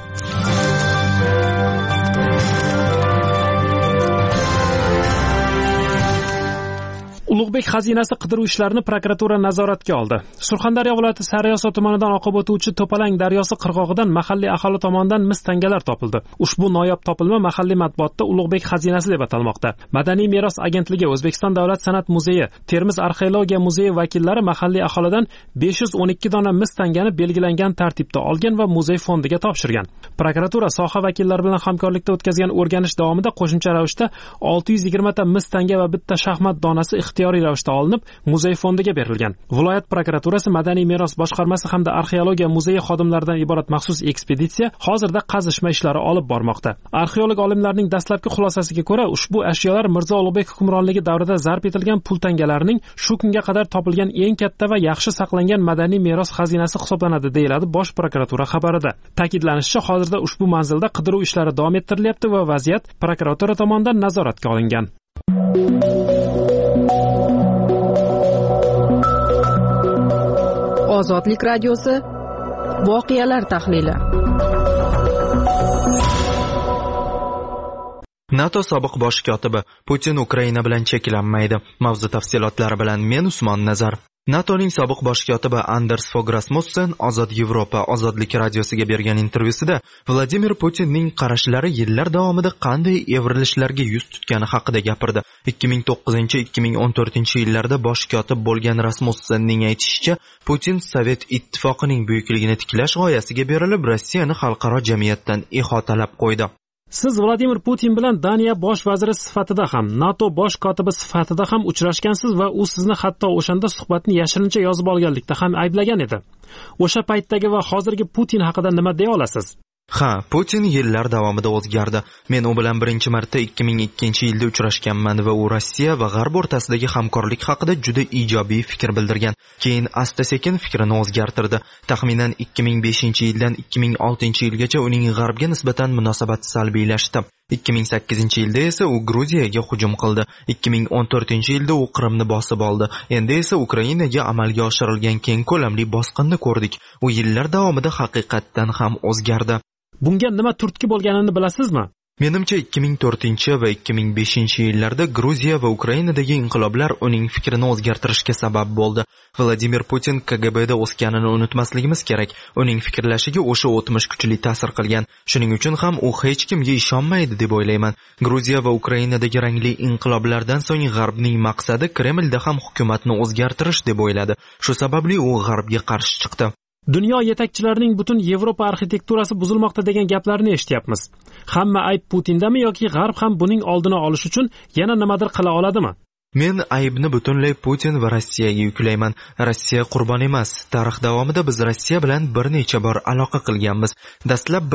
Ulug'bek xazinasi qidiruv ishlarini prokuratura nazoratga oldi. Surxondaryo viloyati Sariosiyo tumanidan oqib o'tuvchi To'palang daryosi qirg'og'idan mahalliy aholi tomonidan mis tangalar topildi. Ushbu noyob topilma mahalliy matbuotda Ulug'bek xazinasi deb atalmoqda. Madaniy meros agentligi, O'zbekiston davlat san'at muzeyi, Termiz arxeologiya muzeyi vakillari mahalliy aholidan 512 dona mis tangani belgilangan tartibda olgan va muzey fondiga topshirgan. Prokuratura soha vakillari bilan hamkorlikda o'tkazgan o'rganish davomida qo'shimcha ravishda 620 ta mis tanga va bitta shaxmat donasi ixtiyoriy ravishda olinib, muzey fondiga berilgan. Viloyat prokuraturasi, madaniy meros boshqarmasi hamda arxeologiya muzeyi xodimlaridan iborat maxsus ekspeditsiya hozirda qazishma ishlari olib bormoqda. Arxeolog olimlarning dastlabki xulosasiga ko'ra, ushbu ashyolar Mirzo Ulug'bek hukmronligi davrida zarb etilgan pul tangalarining shu kunga qadar topilgan eng katta va yaxshi saqlangan madaniy meros xazinasi hisoblanadi, deyiladi Bosh prokuratura xabarida. Ta'kidlanishicha, hozirda ushbu manzilda qidiruv ishlari davom ettirilyapti va vaziyat prokuratura tomonidan nazoratga olingan. Ozodlik radiosi voqealar tahlili. NATO sobiq bosh kotibi Putin Ukraina bilan cheklanmaydi. Mavzu tafsilotlari bilan men Usmon Nazar. NATOning sobiq bosh kotibi Anders Fogh Rasmussen Ozod Yevropa Ozodlik radiosiga bergan intervyusida Vladimir Putinning qarashlari yillar davomida qanday evrilishlarga yuz tutgani haqida gapirdi. 2009-2014 yillarda bosh kotib bo'lgan Rasmussenning aytishicha, Putin Sovet ittifoqining buyukligini tiklash g'oyasiga berilib, Rossiyani xalqaro jamiyatdan ihotalab qo'ydi. Siz Vladimir Putin bilan Daniya bosh vaziri sifatida ham, NATO bosh kotibi sifatida ham uchrashgansiz va u sizni hatto o'shanda suhbatni yashirincha yozib olganlikda ham ayblagan edi. O'sha paytdagi va hozirgi Putin haqida nima deya olasiz? Ha, Putin yillar davomida o'zgardi. Men u bilan birinchi marta 2002-yilda uchrashganman va u Rossiya va G'arb o'rtasidagi hamkorlik haqida juda ijobiy fikr bildirgan. Keyin asta-sekin fikrini o'zgartirdi. Taxminan 2005-yildan 2006-yilgacha uning G'arbga nisbatan munosabati salbiylashdi. 2008-yilda esa u Gruziyaga hujum qildi. 2014-yilda u Qrimni bosib oldi. Endi esa Ukrainaga amalga oshirilgan keng ko'lamli bosqinni ko'rdik. U yillar davomida haqiqatdan ham o'zgardi. Bunga nima turtki bo'lganini bilasizmi? Menimcha 2004 va 2005-yillarda Gruziya va Ukrainadagi inqiloblar uning fikrini o'zgartirishga sabab bo'ldi. Vladimir Putin KGBda o'sganini unutmasligimiz kerak. Uning fikrlashiga o'sha o'tmish kuchli ta'sir qilgan. Shuning uchun ham u hech kimga ishonmaydi deb o'ylayman. Gruziya va Ukrainadagi rangli inqiloblardan so'ng G'arbning maqsadi Kremlda ham hukumatni o'zgartirish deb o'yladi. Shu sababli u G'arbga qarshi chiqdi. Dunyo yetakchilarining butun Yevropa arxitekturasi buzilmoqda degan gaplarni eshityapmiz. Hamma ayb Putindami yoki G'arb ham buning oldini olish uchun yana nimadir qila oladimi? Men aybni butunlay Putin va Rossiyaga yuklayman. Rossiya qurbon emas. Tarix davomida biz Rossiya bilan bir necha bor aloqa qilganmiz. Dastlab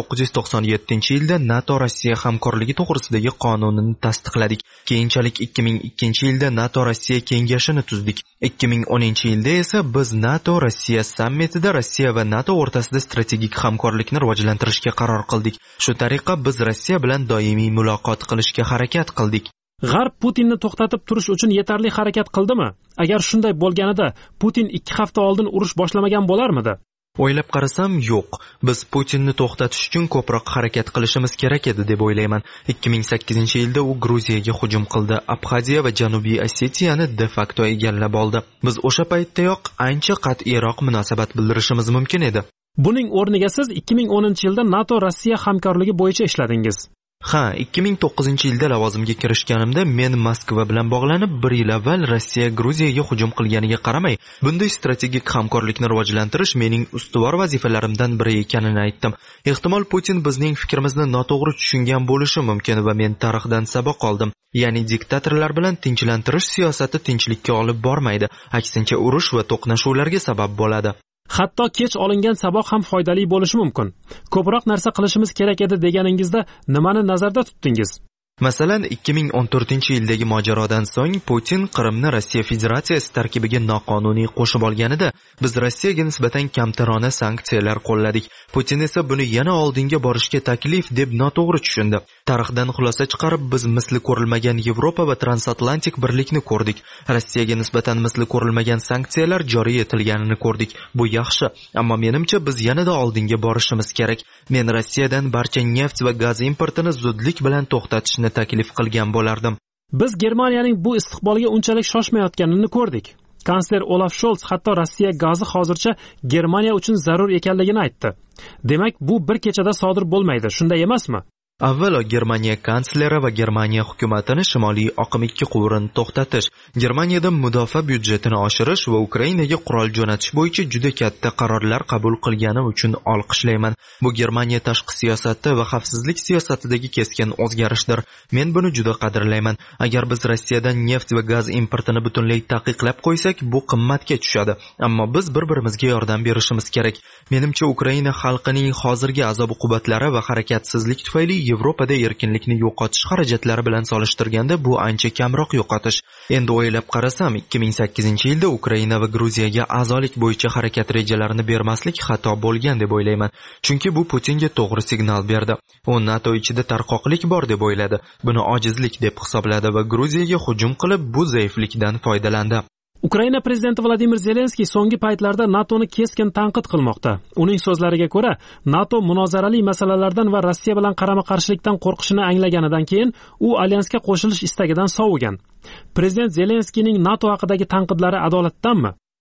1997-yilda NATO-Rossiya hamkorligi to'g'risidagi qonunni tasdiqladik. Keyinchalik 2002-yilda NATO-Rossiya kengashini tuzdik. 2010-yilda esa biz NATO-Rossiya sammitida Rossiya va NATO o'rtasida strategik hamkorlikni rivojlantirishga qaror qildik. Shu tariqa biz Rossiya bilan doimiy muloqot qilishga harakat qildik. G'arb Putinni to'xtatib turish uchun yetarli harakat qildimi? Agar shunday bo'lganida, Putin 2 hafta oldin urush boshlamagan bo'larmidi? O'ylab qarasam, yo'q. Biz Putinni to'xtatish uchun ko'proq harakat qilishimiz kerak edi deb o'ylayman. 2008-yilda u Gruziyaga hujum qildi. Abxaziya va Janubiy Osetiyani de facto egallab oldi. Biz o'sha paytdayoq ancha qat'iyroq munosabat bildirishimiz mumkin edi. Buning o'rniga siz 2010-yilda NATO-Rossiya hamkorligi bo'yicha ishladingiz. Ha, 2009-yilda lavozimga kirishganimda men Moskva bilan bog'lanib, 1 yil avval Rossiya Gruziyaga hujum qilganiga qaramay, bunday strategik hamkorlikni rivojlantirish mening ustuvor vazifalarimdan biri ekanini aytdim. Ehtimol Putin bizning fikrimizni noto'g'ri tushungan bo'lishi mumkin va men tarixdan saboq oldim. Ya'ni diktatorlar bilan tinchlantirish siyosati tinchlikka olib bormaydi, aksincha urush va to'qnashuvlarga sabab bo'ladi. Hatto kech olingan saboq ham foydali bo'lishi mumkin. Ko'proq narsa qilishimiz kerak edi deganingizda nimani nazarda tutdingiz? Masalan, 2014-yildagi mojarodan so'ng Putin Qrimni Rossiya Federatsiyasi tarkibiga noqonuniy qo'shib olganida, biz Rossiyaga nisbatan kamtarona sanksiyalar qo'lladik. Putin esa buni yana oldinga borishga taklif deb noto'g'ri tushundi. Tarixdan xulosa chiqarib, biz misli ko'rilmagan Yevropa va transatlantik birlikni ko'rdik. Rossiyaga nisbatan misli ko'rilmagan sanksiyalar joriy etilganini ko'rdik. Bu yaxshi, ammo menimcha biz yanada oldinga borishimiz kerak. Men Rossiyadan barcha neft va gaz importini zudlik bilan to'xtatishni taklif qilgan bo'lardim. Biz Germaniyaning bu istiqbolga unchalik shoshmayotganini ko'rdik. Kansler Olaf Scholz hatto Rossiya gazi hozircha Germaniya uchun zarur ekanligini aytdi. Demak, bu bir kechada sodir bo'lmaydi, shunday emasmi? Avvalo Germaniya kansleri va Germaniya hukumatini Shimoliy oqim 2 quvurini to'xtatish, Germaniyada mudofaa byudjetini oshirish va Ukrainaga qurol jo'natish bo'yicha juda katta qarorlar qabul qilgani uchun olqishlayman. Bu Germaniya tashqi siyosati va xavfsizlik siyosatidagi keskin o'zgarishdir. Men buni juda qadrlayman. Agar biz Rossiyadan neft va gaz importini butunlay taqiqlab qo'ysak, bu qimmatga tushadi. Ammo biz bir-birimizga yordam berishimiz kerak. Menimcha Ukraina xalqining hozirgi azob-uqubatlari va harakatsizlik tufayli Yevropada erkinlikni yo'qotish xarajatlari bilan solishtirganda bu ancha kamroq yo'qotish. Endi o'ylab qarasam, 2008-yilda Ukraina va Gruziyaga a'zolik bo'yicha harakat rejalarini bermaslik xato bo'lgan deb o'ylayman. Chunki bu Putinga to'g'ri signal berdi. U NATO ichida tarqoqlik bor deb o'yladi. Buni ojizlik deb hisobladi va Gruziyaga hujum qilib, bu zaiflikdan foydalandi. Ukraina prezidenti Vladimir Zelenskiy so'nggi paytlarda NATOni keskin tanqid qilmoqda. Uning so'zlariga ko'ra, NATO munozarali masalalardan va Rossiya bilan qarama-qarshilikdan qo'rqishini anglaganidan keyin u alyansga qo'shilish istagidan sovigan. Prezident Zelenskiyning NATO haqidagi tanqidlari adolatdanmi?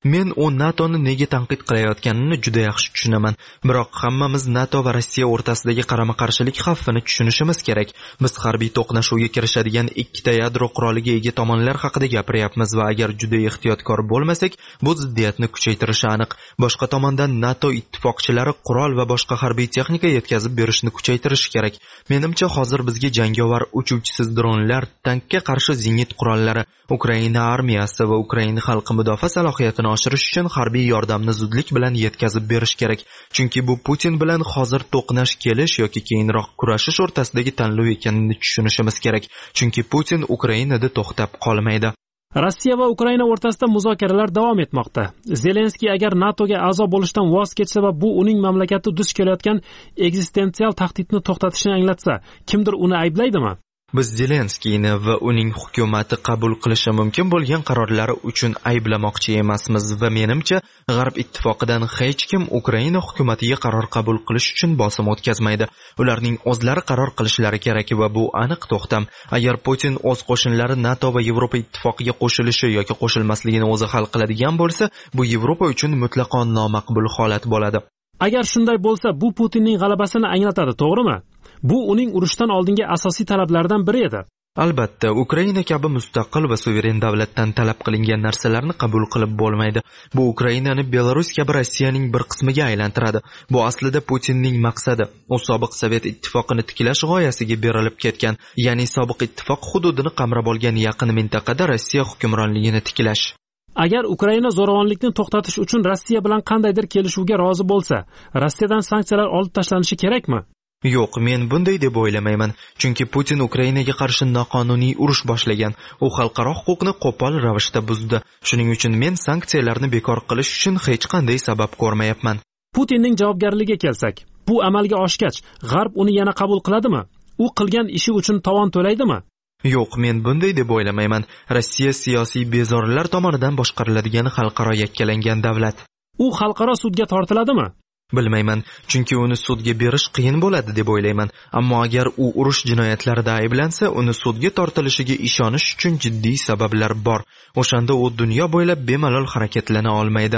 Men u NATOni nega tanqid qilayotganini juda yaxshi tushunaman. Biroq hammamiz NATO va Rossiya o'rtasidagi qarama-qarshilik xavfini tushunishimiz kerak. Biz harbiy to'qnashuvga kirishadigan ikkita yadro quroliga ega tomonlar haqida gapiryapmiz va agar juda ehtiyotkor bo'lmasak, bu ziddiyatni kuchaytirishi aniq. Boshqa tomondan NATO ittifoqchilari qurol va boshqa harbiy texnika yetkazib berishni kuchaytirishi kerak. Menimcha hozir bizga jangovar uchuvchisiz dronlar, tankga qarshi zenit qurollari, Ukraina armiyasi va Ukraina xalqi mudofaa salohiyatini oshirish uchun harbiy yordamni zudlik bilan yetkazib berish kerak. Chunki bu Putin bilan hozir to'qnash kelish yoki keyinroq kurashish o'rtasidagi tanlov ekanini tushunishimiz kerak. Chunki Putin Ukrainada to'xtab qolmaydi. Rossiya va Ukraina o'rtasida muzokaralar davom etmoqda. Zelenskiy agar NATOga a'zo bo'lishdan voz kechsa va bu uning mamlakati duch kelayotgan ekzistensial tahdidni to'xtatishini anglatsa, kimdir uni ayblaydimi? Biz Zelenskiyni va uning hukumati qabul qilishi mumkin bo'lgan qarorlari uchun ayblamoqchi emasmiz va menimcha G'arb ittifoqidan hech kim Ukraina hukumatiga qaror qabul qilish uchun bosim o'tkazmaydi. Ularning o'zlari qaror qilishlari kerak va bu aniq to'xtam. Agar Putin o'z qo'shinlari NATO va Yevropa ittifoqiga qo'shilishi yoki qo'shilmasligini o'zi hal qiladigan bo'lsa, bu Yevropa uchun mutlaqo nomaqbul holat bo'ladi. Agar shunday bo'lsa, bu Putinning g'alabasini anglatadi, to'g'rimi? Bu uning urushdan oldingi asosiy talablaridan biri edi. Albatta, Ukraina kabi mustaqil va suveren davlatdan talab qilingan narsalarni qabul qilib bo'lmaydi. Bu Ukrainani Belarus kabi Rossiyaning bir qismiga aylantiradi. Bu aslida Putinning maqsadi. U sobiq Sovet ittifoqini tiklash g'oyasiga berilib ketgan, ya'ni sobiq ittifoq hududini qamrab olgan yaqin mintaqada Rossiya hukmronligini tiklash. Agar Ukraina zo'ravonlikni to'xtatish uchun Rossiya bilan qandaydir kelishuvga rozi bo'lsa, Rossiyadan sanksiyalar olib tashlanishi kerakmi? Yo'q, men bunday deb o'ylamayman. Chunki Putin Ukrainaga qarshi noqonuniy urush boshlagan. U xalqaro huquqni qo'pol ravishda buzdi. Shuning uchun men sanksiyalarni bekor qilish uchun hech qanday sabab ko'rmayapman. Putinning javobgarligiga kelsak, bu amalga oshgach, G'arb uni yana qabul qiladimi? U qilgan ishi uchun tovon to'laydimi? Yo'q, men bunday deb o'ylamayman. Rossiya siyosiy bezorilar tomonidan boshqariladigan xalqaro yakkalangan davlat. U xalqaro sudga tortiladimi? Bilmayman, chunki uni sudga berish qiyin bo'ladi deb o'ylayman. Ammo agar u urush jinoyatlarida ayblansa, uni sudga tortilishiga ishonish uchun jiddiy sabablar bor. O'shanda u dunyo bo'ylab bemalol harakatlana olmaydi.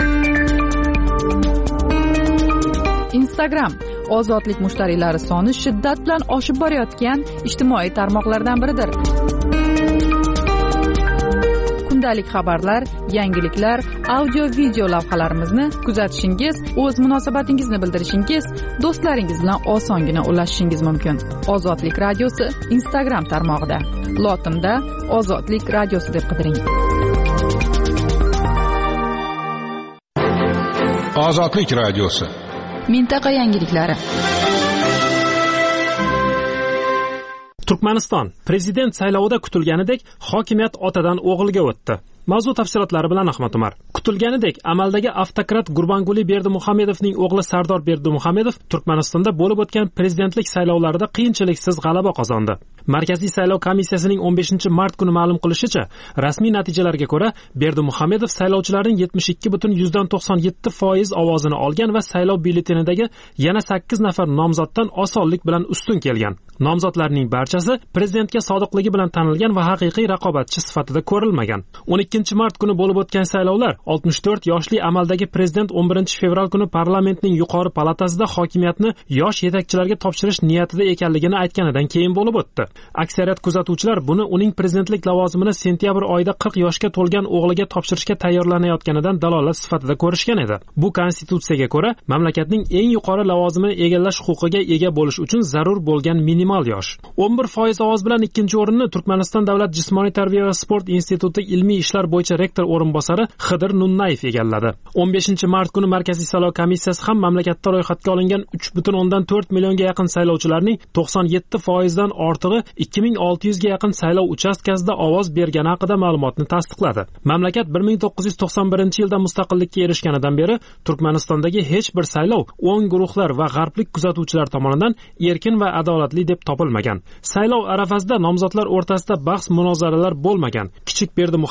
Instagram ozodlik mushtariylari soni shiddat bilan oshib borayotgan ijtimoiy tarmoqlardan biridir. Kundalik xabarlar, yangiliklar, audio-video lavhalarimizni kuzatishingiz, o'z munosabatingizni bildirishingiz, do'stlaringiz bilan osongina ulashishingiz mumkin. Ozodlik radiosi Instagram tarmog'ida. Lotinda Ozodlik radiosi deb qidiring. Ozodlik radiosi. Mintaqa yangiliklari. Turkmaniston prezident saylovida kutilganidek hokimiyat otadan o'g'ilga o'tdi. Mavzu tafsilotlari bilan Ahmad Umar. Kutilganidek amaldagi avtokrat Gurbanguli Berdimuhamedovning o'g'li Sardor Berdimuhamedov Turkmanistonda bo'lib o'tgan prezidentlik saylovlarida qiyinchiliksiz g'alaba qozondi. Markaziy saylov komissiyasining 15-mart kuni ma'lum qilishicha, rasmiy natijalarga ko'ra Berdimuhamedov saylovchilarning 72.97% ovozini olgan va saylov byulletenidagi yana 8 nafar nomzoddan osonlik bilan ustun kelgan. Nomzodlarning barchasi prezidentga sodiqligi bilan tanilgan va haqiqiy raqobatchi sifatida ko'rilmagan. 12-mart kuni bo'lib o'tgan saylovlar 64 yoshli amaldagi prezident 11-fevral kuni parlamentning yuqori palatasida hokimiyatni yosh yetakchilarga topshirish niyatida ekanligini aytganidan keyin bo'lib o'tdi. Aksariyat kuzatuvchilar buni uning prezidentlik lavozimini sentyabr oyida 40 yoshga to'lgan o'g'liga topshirishga tayyorlanayotganidan dalolat sifatida ko'rishgan edi. Bu konstitutsiyaga ko'ra mamlakatning eng yuqori lavozimini egallash huquqiga ega bo'lish uchun zarur bo'lgan minimal yosh. 11% ovoz bilan ikkinchi o'rinni Turkmaniston davlat jismoniy tarbiya va sport instituti ilmiy ishlar bo'yicha rektor o'rinbosari Xidir Nunnayev egalladi. 15-mart kuni Markaziy saylov komissiyasi ham mamlakatda ro'yxatga olingan 3.4 millionga yaqin saylovchilarning 97% dan ortig'i 2600 ga yaqin saylov uchastkasida ovoz bergani haqida ma'lumotni tasdiqladi. Mamlakat 1991-yilda mustaqillikka erishganidan beri Turkmanistondagi hech bir saylov 10 guruhlar va g'arblik kuzatuvchilar tomonidan erkin va adolatli deb topilmagan. Saylov arafasida nomzodlar o'rtasida bahs-munozaralar bo'lmagan. Kichik Berdimuhamedov esa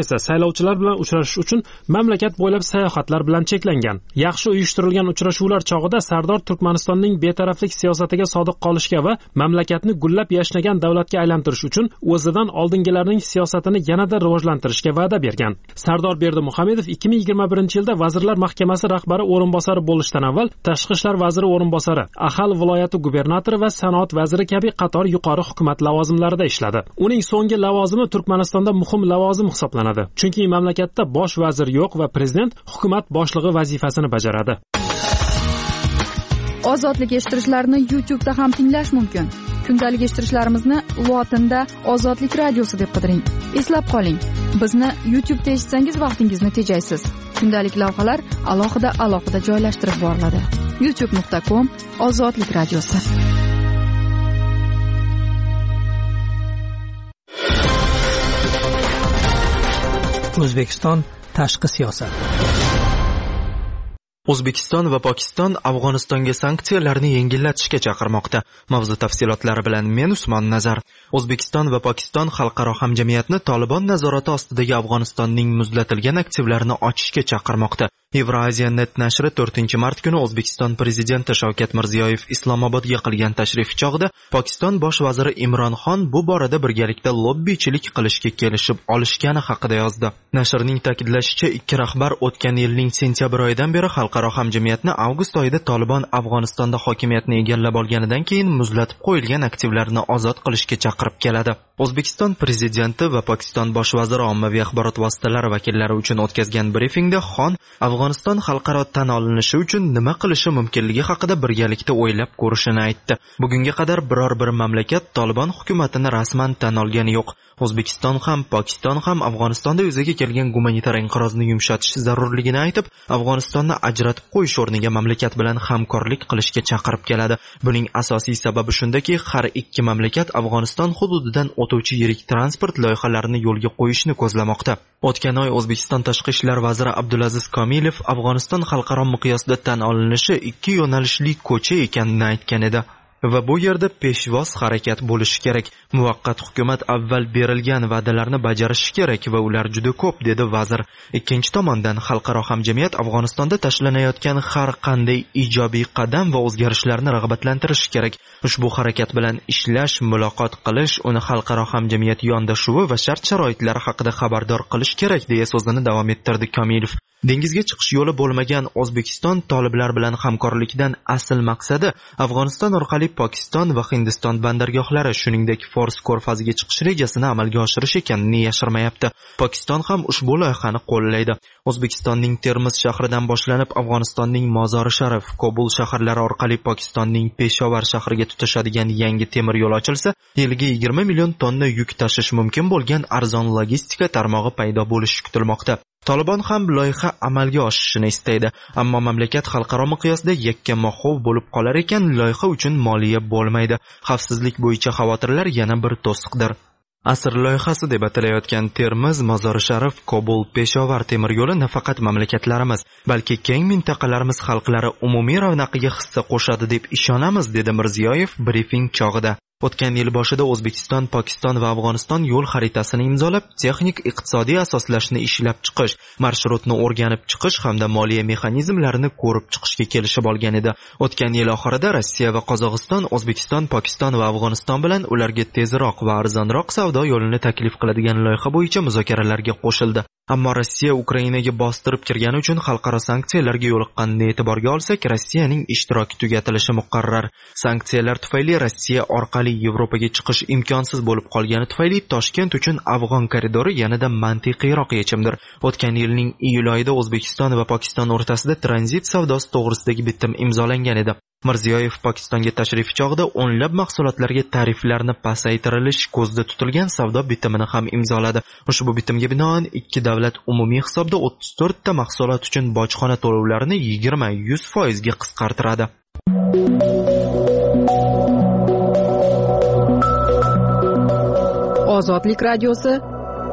esa saylovchilar bilan uchrashish uchun mamlakat bo'ylab sayohatlar bilan cheklangan. Yaxshi uyushtirilgan uchrashuvlar chog'ida Sardor Turkmanistonning betaraflik siyosatiga sodiq qolishga va mamlakatni gullab yashnagan davlatga aylantirish uchun o'zidan oldingilarning siyosatini yanada rivojlantirishga va'da bergan. Sardor Berdimuhamedov 2021-yilda Vazirlar Mahkamasi rahbari o'rinbosari bo'lishdan avval Tashqi ishlar vaziri o'rinbosari, Ahal viloyati gubernatori va sanoat vaziri kabi qator yuqori hukumat lavozimlarida ishladi. Uning so'nggi lavozimi Turkmanistonda muhim lavozim hisoblanadi. Chunki mamlakatda bosh vazir yo'q va prezident hukumat boshlig'i vazifasini bajaradi. Ozodlik eshittirishlarni YouTube'da ham tinglash mumkin. Kundalik eshittirishlarimizni lotinda Ozodlik radiosi deb qidiring. Eslab qoling, bizni YouTube'da eshitsangiz vaqtingizni tejaysiz. Kundalik lavhalar alohida joylashtirib boriladi. youtube.com/Ozodlik radiosi. O'zbekiston tashqi siyosat. O'zbekiston va Pokiston Afg'onistonga sanksiyalarni yengillatishga chaqirmoqda. Mavzu tafsilotlari bilan men Usmon Nazar. O'zbekiston va Pokiston xalqaro hamjamiyatni Tolibon nazorati ostidagi Afg'onistonning muzlatilgan aktivlarini ochishga chaqirmoqda. Eurasia Net nashri 4-mart kuni O'zbekiston prezidenti Shavkat Mirziyoyev Islomobodga qilgan tashrif chog'ida Pokiston bosh vaziri Imron Xon bu borada birgalikda lobbichilik qilishga kelishib olishgani haqida yozdi. Nashrning ta'kidlashicha, ikki rahbar o'tgan yilning sentyabr oyidan beri xalqaro hamjamiyatni avgust oyida Tolibon Afg'onistonda hokimiyatni egallab olganidan keyin muzlatib qo'yilgan aktivlarni ozod qilishga chaqirib keladi. O'zbekiston prezidenti va Pokiston bosh vaziri ommaviy axborot vositalari vakillari uchun o'tkazgan brifingda Xon Afg'oniston xalqaro tan olinishi uchun nima qilishi mumkinligi haqida birgalikda o'ylab ko'rishini aytdi. Bugunga qadar biror bir mamlakat Tolibon hukumatini rasman tan olgani yo'q. O'zbekiston ham, Pokiston ham Afg'onistonda yuzaga kelgan gumanitar inqirozni yumshatish zarurligini aytib, Afg'onistonni ajratib qo'yish o'rniga mamlakat bilan hamkorlik qilishga chaqirib keladi. Buning asosiy sababi shundaki, har ikki mamlakat Afg'oniston hududidan o'tuvchi yirik transport loyihalarini yo'lga qo'yishni ko'zlamoqda. O'tgan oy O'zbekiston tashqi ishlar vaziri Abdulaziz Komilov Afg'oniston xalqaro miqyosda tan olinishi ikki yo'nalishli ko'cha ekanini aytgan edi. Va bu yerda peshvoz harakat bo'lishi kerak. Muvaqqat hukumat avval berilgan va'dalarni bajarishi kerak va ular juda ko'p, dedi vazir. Ikkinchi tomondan xalqaro hamjamiyat Afg'onistonda tashlanayotgan har qanday ijobiy qadam va o'zgarishlarni rag'batlantirishi kerak. Ushbu harakat bilan ishlash, muloqot qilish, uni xalqaro hamjamiyat yondashuvi va shart-sharoitlari haqida xabardor qilish kerak, deya so'zini davom ettirdi Komilov. Dengizga chiqish yo'li bo'lmagan O'zbekiston toliblar bilan hamkorlikdan asl maqsadi Afg'oniston orqali Pokiston va Hindiston bandargohlari, shuningdek Fors ko'rfaziga chiqish rejasini amalga oshirish ekanini yashirmayapti. Pokiston ham ushbu loyihani qo'llaydi. O'zbekistonning Termiz shahridan boshlanib Afg'onistonning Mozori Sharif, Kobul shaharlari orqali Pokistonning Peshovar shahriga tutashadigan yangi temir yo'l ochilsa, yiliga 20 million tonna yuk tashish mumkin bo'lgan arzon logistika tarmog'i paydo bo'lishi kutilmoqda. Tolibon ham loyiha amalga oshishini istaydi, ammo mamlakat xalqaro miqyosda yakka-mahov bo'lib qolar ekan, loyiha uchun moliya bo'lmaydi. Xavfsizlik bo'yicha xavotirlar yana bir to'siqdir. Asr loyihasi deb atalayotgan Termiz, Mozori Sharif, Kobul, Peshovar temir yo'li nafaqat mamlakatlarimiz, balki keng mintaqalarimiz xalqlari umumiy ravnaqiga hissa qo'shadi deb ishonamiz, dedi Mirziyoyev brifing chog'ida. O'tgan yil boshida O'zbekiston, Pokiston va Afg'oniston yo'l xaritasini imzolab, texnik iqtisodiy asoslashni ishlab chiqish, marshrutni o'rganib chiqish hamda moliya mexanizmlarini ko'rib chiqishga kelishib olgan edi. O'tgan yil oxirida Rossiya va Qozog'iston O'zbekiston, Pokiston va Afg'oniston bilan ularga tezroq va arzonroq savdo yo'lini taklif qiladigan loyiha bo'yicha muzokaralarga qo'shildi. Ammo Rossiya Ukrainaga bostirib kirgani uchun xalqaro sanksiyalarga yo'liqqanini e'tiborga olsak, Rossiyaning ishtiroki tugatilishi muqarrar. Sanksiyalar tufayli Rossiya orqali Yevropaga chiqish imkonsiz bo'lib qolgani tufayli Toshkent uchun Afg'on koridori yanada mantiqiyroq yechimdir. O'tgan yilning iyul oyida O'zbekiston va Pokiston o'rtasida tranzit savdosi to'g'risidagi bitim imzolangan edi. Mirziyoyev Pokistonga tashrif chog'ida o'nlab mahsulotlarga tariflarni pasaytirilish ko'zda tutilgan savdo bitimini ham imzoladi. Ushbu bitimga binoan ikki davlat umumiy hisobda 34 ta mahsulot uchun bojxona to'lovlarini 20-100% ga qisqartiradi. Ozodlik radiosi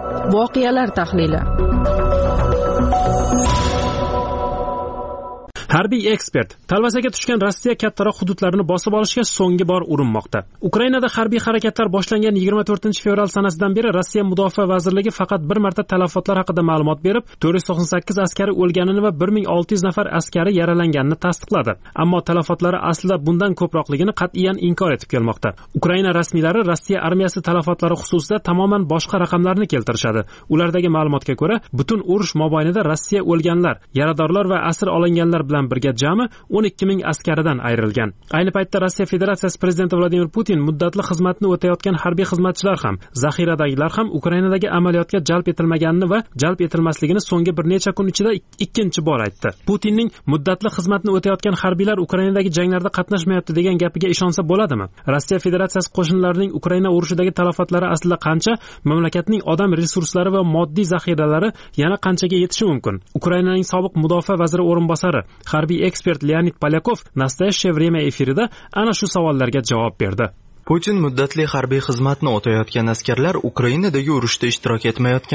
voqealar tahlili. Harbiy ekspert: talvasaga tushgan Rossiya kattaroq hududlarni bosib olishga so'nggi bor urinmoqda. Ukrainada harbiy harakatlar boshlangan 24-fevral sanasidan beri Rossiya Mudofaa vazirligi faqat bir marta talafotlar haqida ma'lumot berib, 498 askari o'lganini va 1600 nafar askari yaralanganini tasdiqladi. Ammo talafotlari aslida bundan ko'proqligini qat'iyan inkor etib kelmoqda. Ukraina rasmiylari Rossiya armiyasi talafotlari xususida tamoman boshqa raqamlarni keltirishadi. Ulardagi ma'lumotga ko'ra, butun urush mobaynida Rossiya o'lganlar, yaradorlar va asir olinganlar bilan birga jami 12 ming askaridan ayrilgan. Ayni paytda Rossiya Federatsiyasi prezidenti Vladimir Putin muddatli xizmatni o'tayotgan harbiy xizmatchilar ham, zaxiradagilar ham Ukrainadagi amaliyotga jalb etilmaganini va jalb etilmasligini so'nggi bir necha kun ichida ikkinchi bor aytdi. Putinning muddatli xizmatni o'tayotgan harbiylar Ukrainadagi janglarda qatnashmayapti degan gapiga ishonsa bo'ladimi? Rossiya Federatsiyasi qo'shinlarining Ukraina urushidagi talafotlari aslida qancha? Mamlakatning odam resurslari va moddiy zaxiralari yana qanchaga yetishi mumkin? Ukrainaning sobiq mudofaa vaziri o'rinbosari, harbiy ekspert Leonid Polyakov Nastoyashye время efirida ana shu savollarga javob berdi. Putin muddatli harbiy xizmatni o'tayotgan askarlar Ukrainadagi urushda ishtirok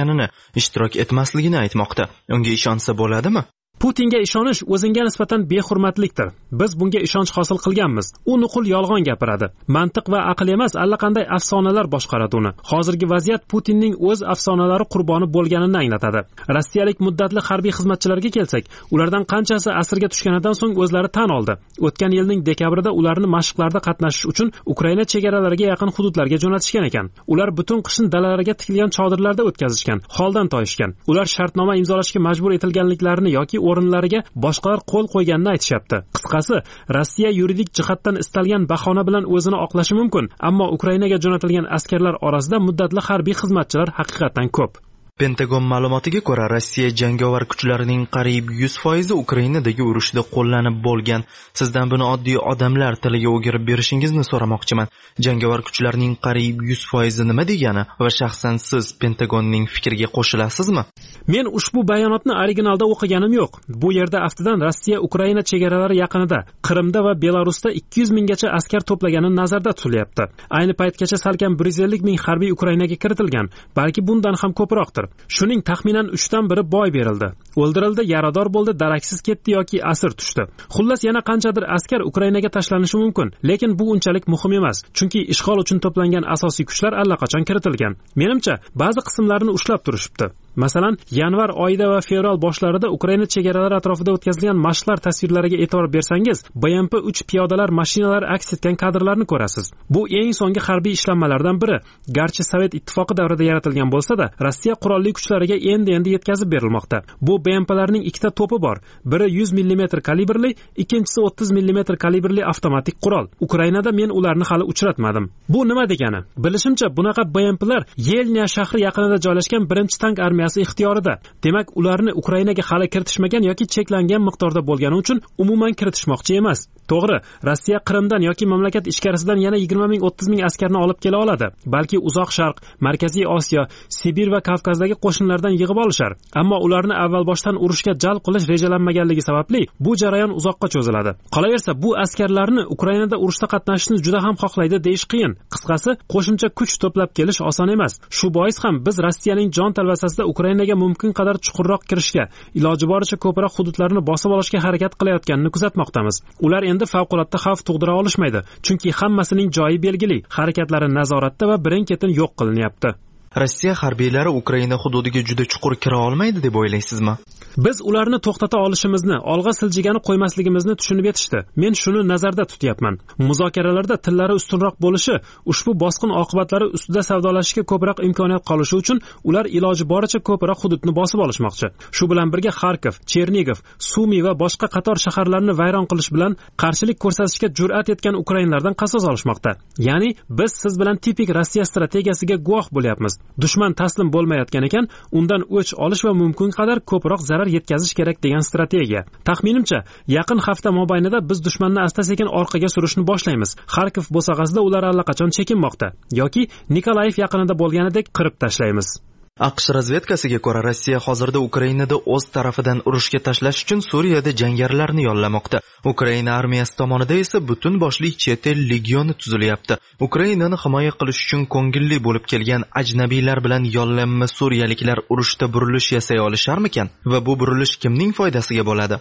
etmasligini aytmoqda. Unga ishonsa bo'ladimi? Putinga ishonish o'zingga nisbatan behurmatlikdir. Biz bunga ishonch hosil qilganmiz. U nuqul yolg'on gapiradi. Mantiq va aql emas, allaqanday afsonalar boshqaradi uni. Hozirgi vaziyat Putinning o'z afsonalari qurboni bo'lganini anglatadi. Rossiyalik muddatli harbiy xizmatchilarga kelsak, ulardan qanchasi asirga tushganidan so'ng o'zlari tan oldi. O'tgan yilning dekabrida ularni mashqlarda qatnashish uchun Ukraina chegaralariga yaqin hududlarga jo'natishgan ekan. Ular butun qishni dalalarga tikilgan chodirlarda o'tkazishgan, holdan toyishgan. Ular shartnoma imzolashga majbur etilganliklarini yoki o'rinlariga boshqalar qo'l qo'yganini aytishyapti. Qisqasi, Rossiya yuridik jihatdan istalgan bahona bilan o'zini oqlashi mumkin, ammo Ukrainaga jo'natilgan askarlar orasida muddatli harbiy xizmatchilar haqiqatan ko'p. Pentagon ma'lumotiga ko'ra, Rossiya jangovar kuchlarining qariyb 100% Ukrainadagi urushda qo'llanib bo'lgan. Sizdan buni oddiy odamlar tiliga o'girib berishingizni so'ramoqchiman. Jangovar kuchlarning qariyb 100% nima degani va shaxsan siz Pentagonning fikriga qo'shilasizmi? Men ushbu bayonotni originalda o'qiganim yo'q. Bu yerda aftidan Rossiya Ukraina chegaralari yaqinida, Qrimda va Belarusda 200 minggacha askar to'plagani nazarda tutilyapti. Ayni paytgacha salkam 150 ming harbiy Ukrainaga kiritilgan, balki bundan ham ko'proqdir. Shuning taxminan 3dan biri boy berildi. O'ldirildi, yarador bo'ldi, daraksiz ketdi yoki asir tushdi. Xullas yana qanchadir askar Ukrainaga tashlanishi mumkin, lekin bu unchalik muhim emas, chunki ishg'ol uchun to'plangan asosiy kuchlar allaqachon kiritilgan. Menimcha, ba'zi qismlarini ushlab turishibdi. Masalan, yanvar oyida va fevral boshlarida Ukraina chegaralari atrofida o'tkazilgan mashqlar tasvirlariga e'tibor bersangiz, BMP-3 piyodalar mashinalari aks etgan kadrlarni ko'rasiz. Bu eng so'nggi harbiy ishlanmalardan biri. Garchi Sovet ittifoqi davrida yaratilgan bo'lsa-da, Rossiya qurolli kuchlariga endi yetkazib berilmoqda. Bu BMPlarning ikkita to'pi bor. Biri 100 mm kalibrli, ikkinchisi 30 mm kalibrli avtomatik qurol. Ukrainada men ularni hali uchratmadim. Bu nima degani? Bilishimcha, bunaqa BMPlar Yelnya shahri yaqinida joylashgan birinchi tank armiyasi ixtiyorida. Demak, ularni Ukrainaga hali kiritishmagan yoki cheklangan miqdorda bo'lgani uchun umuman kiritishmoqchi emas. To'g'ri, Rossiya Qrimdan yoki mamlakat ichkarisidan yana 20 ming 30 ming askarni olib kela oladi. Balki Uzoq Sharq, Markaziy Osiyo, Sibir va Kavkazdagi qo'shinlardan yig'ib olishar. Ammo ularni avval boshdan urushga jalb qilish rejalanmaganligi sababli bu jarayon uzoqqa cho'ziladi. Qolaversa, bu askarlarni Ukrainada urushda qatnashishni juda ham xohlaydi deyish qiyin. Qisqasi, qo'shimcha kuch to'plab kelish oson emas. Shu bois ham biz Rossiyaning jon talvasasida Ukrainaga mumkin qadar chuqurroq kirishga, iloji boricha ko'proq hududlarni bosib olishga harakat qilayotganini kuzatmoqdamiz. Ular endi favqulodda xavf tug'dira olishmaydi, chunki hammasining joyi belgili, harakatlari nazoratda va birin-ketin yo'q qilinyapti. Rossiya harbiylari Ukraina hududiga juda chuqur kira olmaydi deb o'ylaysizmi? Biz ularni to'xtata olishimizni, olg'a siljigani qo'ymasligimizni tushunib yetishdi. Men shuni nazarda tutyapman. Muzokaralarda tillari ustunroq bo'lishi, ushbu bosqin oqibatlari ustida savdolashishga ko'proq imkoniyat qolishi uchun ular iloji boricha ko'proq hududni bosib olishmoqchi. Shu bilan birga Kharkiv, Chernigov, Sumi va boshqa qator shaharlarni vayron qilish bilan qarshilik ko'rsatishga jur'at etgan ukrainlardan qasos olishmoqda. Ya'ni biz siz bilan tipik Rossiya strategiyasiga guvoh bo'lyapmiz. Dushman taslim bo'lmayotgan ekan, undan o'ch olish va mumkin qadar ko'proq zarar yetkazish kerak degan strategiya. Taxminimcha, yaqin hafta mobaynida biz dushmanni asta-sekin orqaga surishni boshlaymiz. Kharkiv bo'sag'asida ular allaqachon chekinmoqda yoki Nikolayev yaqinida bo'lganidek qirib tashlaymiz. AQSh razvedkasiga ko'ra, Rossiya hozirda Ukrainada o'z tarafidan urushga tashlash uchun Suriyada jangarilarni yollamoqda. Ukraina armiyasi tomonida esa butun boshli chet el legioni tuzilyapti. Ukrainani himoya qilish uchun ko'ngilli bo'lib kelgan ajnabiylar bilan yollanma suriyaliklar urushda burilish yasay olisharmikan? Va bu burilish kimning foydasiga bo'ladi?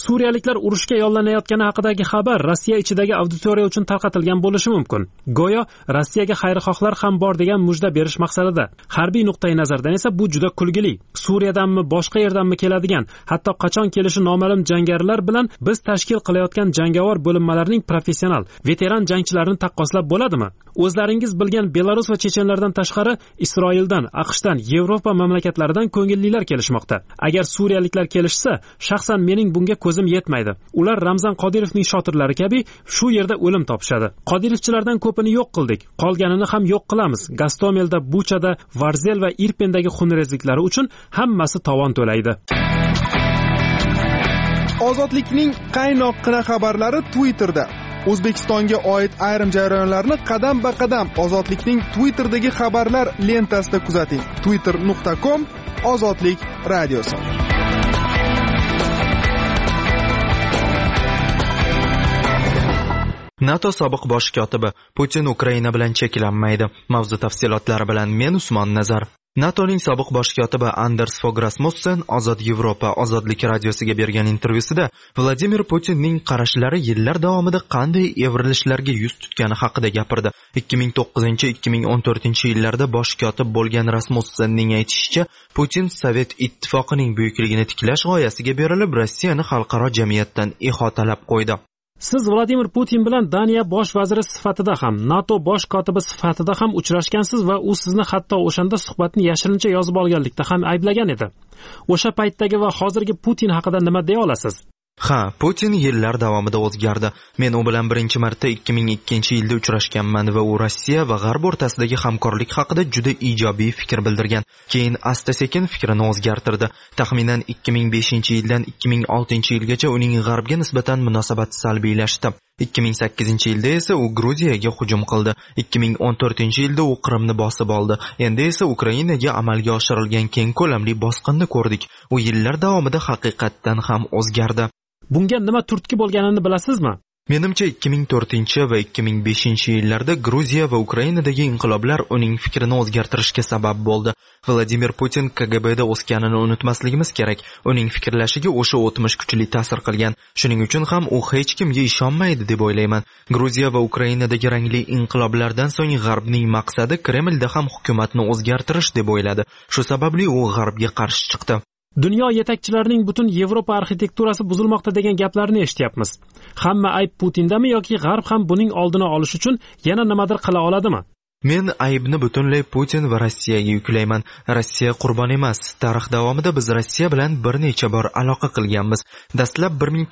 Suriyaliklar urushga yollanayotgani haqidagi xabar Rossiya ichidagi auditoriya uchun tarqatilgan bo'lishi mumkin. Go'yo Rossiyaga xayrixohlar ham bor degan mujda berish maqsadida. Harbiy nuqtai nazardan esa bu juda kulgili. Suriyadanmi, boshqa yerdanmi keladigan, hatto qachon kelishi noma'lum jangarilar bilan biz tashkil qilayotgan jangovar bo'linmalarning professional, veteran jangchilarini taqqoslab bo'ladimi? O'zlaringiz bilgan Belarus va chechenlardan tashqari Isroildan, AQShdan, Yevropa mamlakatlaridan ko'ngillilar kelishmoqda. Agar suriyaliklar kelishsa, shaxsan mening bunga ko'zim yetmaydi. Ular Ramzan Qodirovning shotirlari kabi shu yerda o'lim topishadi. Qodirovchilardan ko'pini yo'q qildik, qolganini ham yo'q qilamiz. Gastomelda, Buchada, Varzel va Irpendagi xunrezliklari uchun hammasi tovon to'laydi. Ozodlikning qaynoqqina xabarlari Twitterda. O'zbekistonga oid ayrim jarayonlarni qadam-ba-qadam Ozodlikning Twitter'dagi xabarlar lentasida kuzating. twitter.com/ozodlik radiosi. NATO sobiq bosh kotibi Putin Ukraina bilan cheklanmaydi. Mavzu tafsilotlari bilan men Usmon Nazar. NATOning sobiq bosh kotibi Anders Fogh Rasmussen Ozod Yevropa Ozodlik radiosiga bergan intervyusida Vladimir Putinning qarashlari yillar davomida qanday evrilishlarga yuz tutgani haqida gapirdi. 2009-2014 yillarda bosh kotib bo'lgan Rasmussenning aytishicha, Putin Sovet ittifoqining buyukligini tiklash g'oyasiga berilib, Rossiyani xalqaro jamiyatdan ihotalab qo'ydi. Siz Vladimir Putin bilan Daniya bosh vaziri sifatida ham, NATO bosh kotibi sifatida ham uchrashgansiz va u sizni hatto o'shanda suhbatni yashirincha yozib olganlikda ham ayblagan edi. O'sha paytdagi va hozirgi Putin haqida nima deya olasiz? Ha, Putin yillar davomida o'zgardi. Men u bilan birinchi marta 2002-yilda uchrashganman va u Rossiya va G'arb o'rtasidagi hamkorlik haqida juda ijobiy fikr bildirgan. Keyin asta-sekin fikrini o'zgartirdi. Taxminan 2005-yildan 2006-yilgacha uning G'arbga nisbatan munosabati salbiylashdi. 2008-yilda esa u Gruziyaga hujum qildi. 2014-yilda u Qrimni bosib oldi. Endi esa Ukrainaga amalga oshirilgan keng ko'lamli bosqinni ko'rdik. U yillar davomida haqiqatdan ham o'zgardi. Bunga nima turtki bo'lganini bilasizmi? Menimcha 2004 va 2005 yillarda Gruziya va Ukrainadagi inqiloblar uning fikrini o'zgartirishga sabab bo'ldi. Vladimir Putin KGBda o'sganini unutmasligimiz kerak. Uning fikrlashiga o'sha o'tmish kuchli ta'sir qilgan. Shuning uchun ham u hech kimga ishonmaydi deb o'ylayman. Gruziya va Ukrainadagi rangli inqiloblardan so'ng G'arbning maqsadi Kremlda ham hukumatni o'zgartirish deb o'yladi. Shu sababli u G'arbga qarshi chiqdi. Dunyo yetakchilarining butun Yevropa arxitekturasi buzilmoqda degan gaplarni eshityapmiz. Hamma ayb Putindami yoki G'arb ham buning oldini olish uchun yana nimadir qila oladimi? Men aybni butunlay Putin va Rossiyaga yuklayman. Rossiya qurbon emas. Tarix davomida biz Rossiya bilan bir necha bor aloqa qilganmiz. Dastlab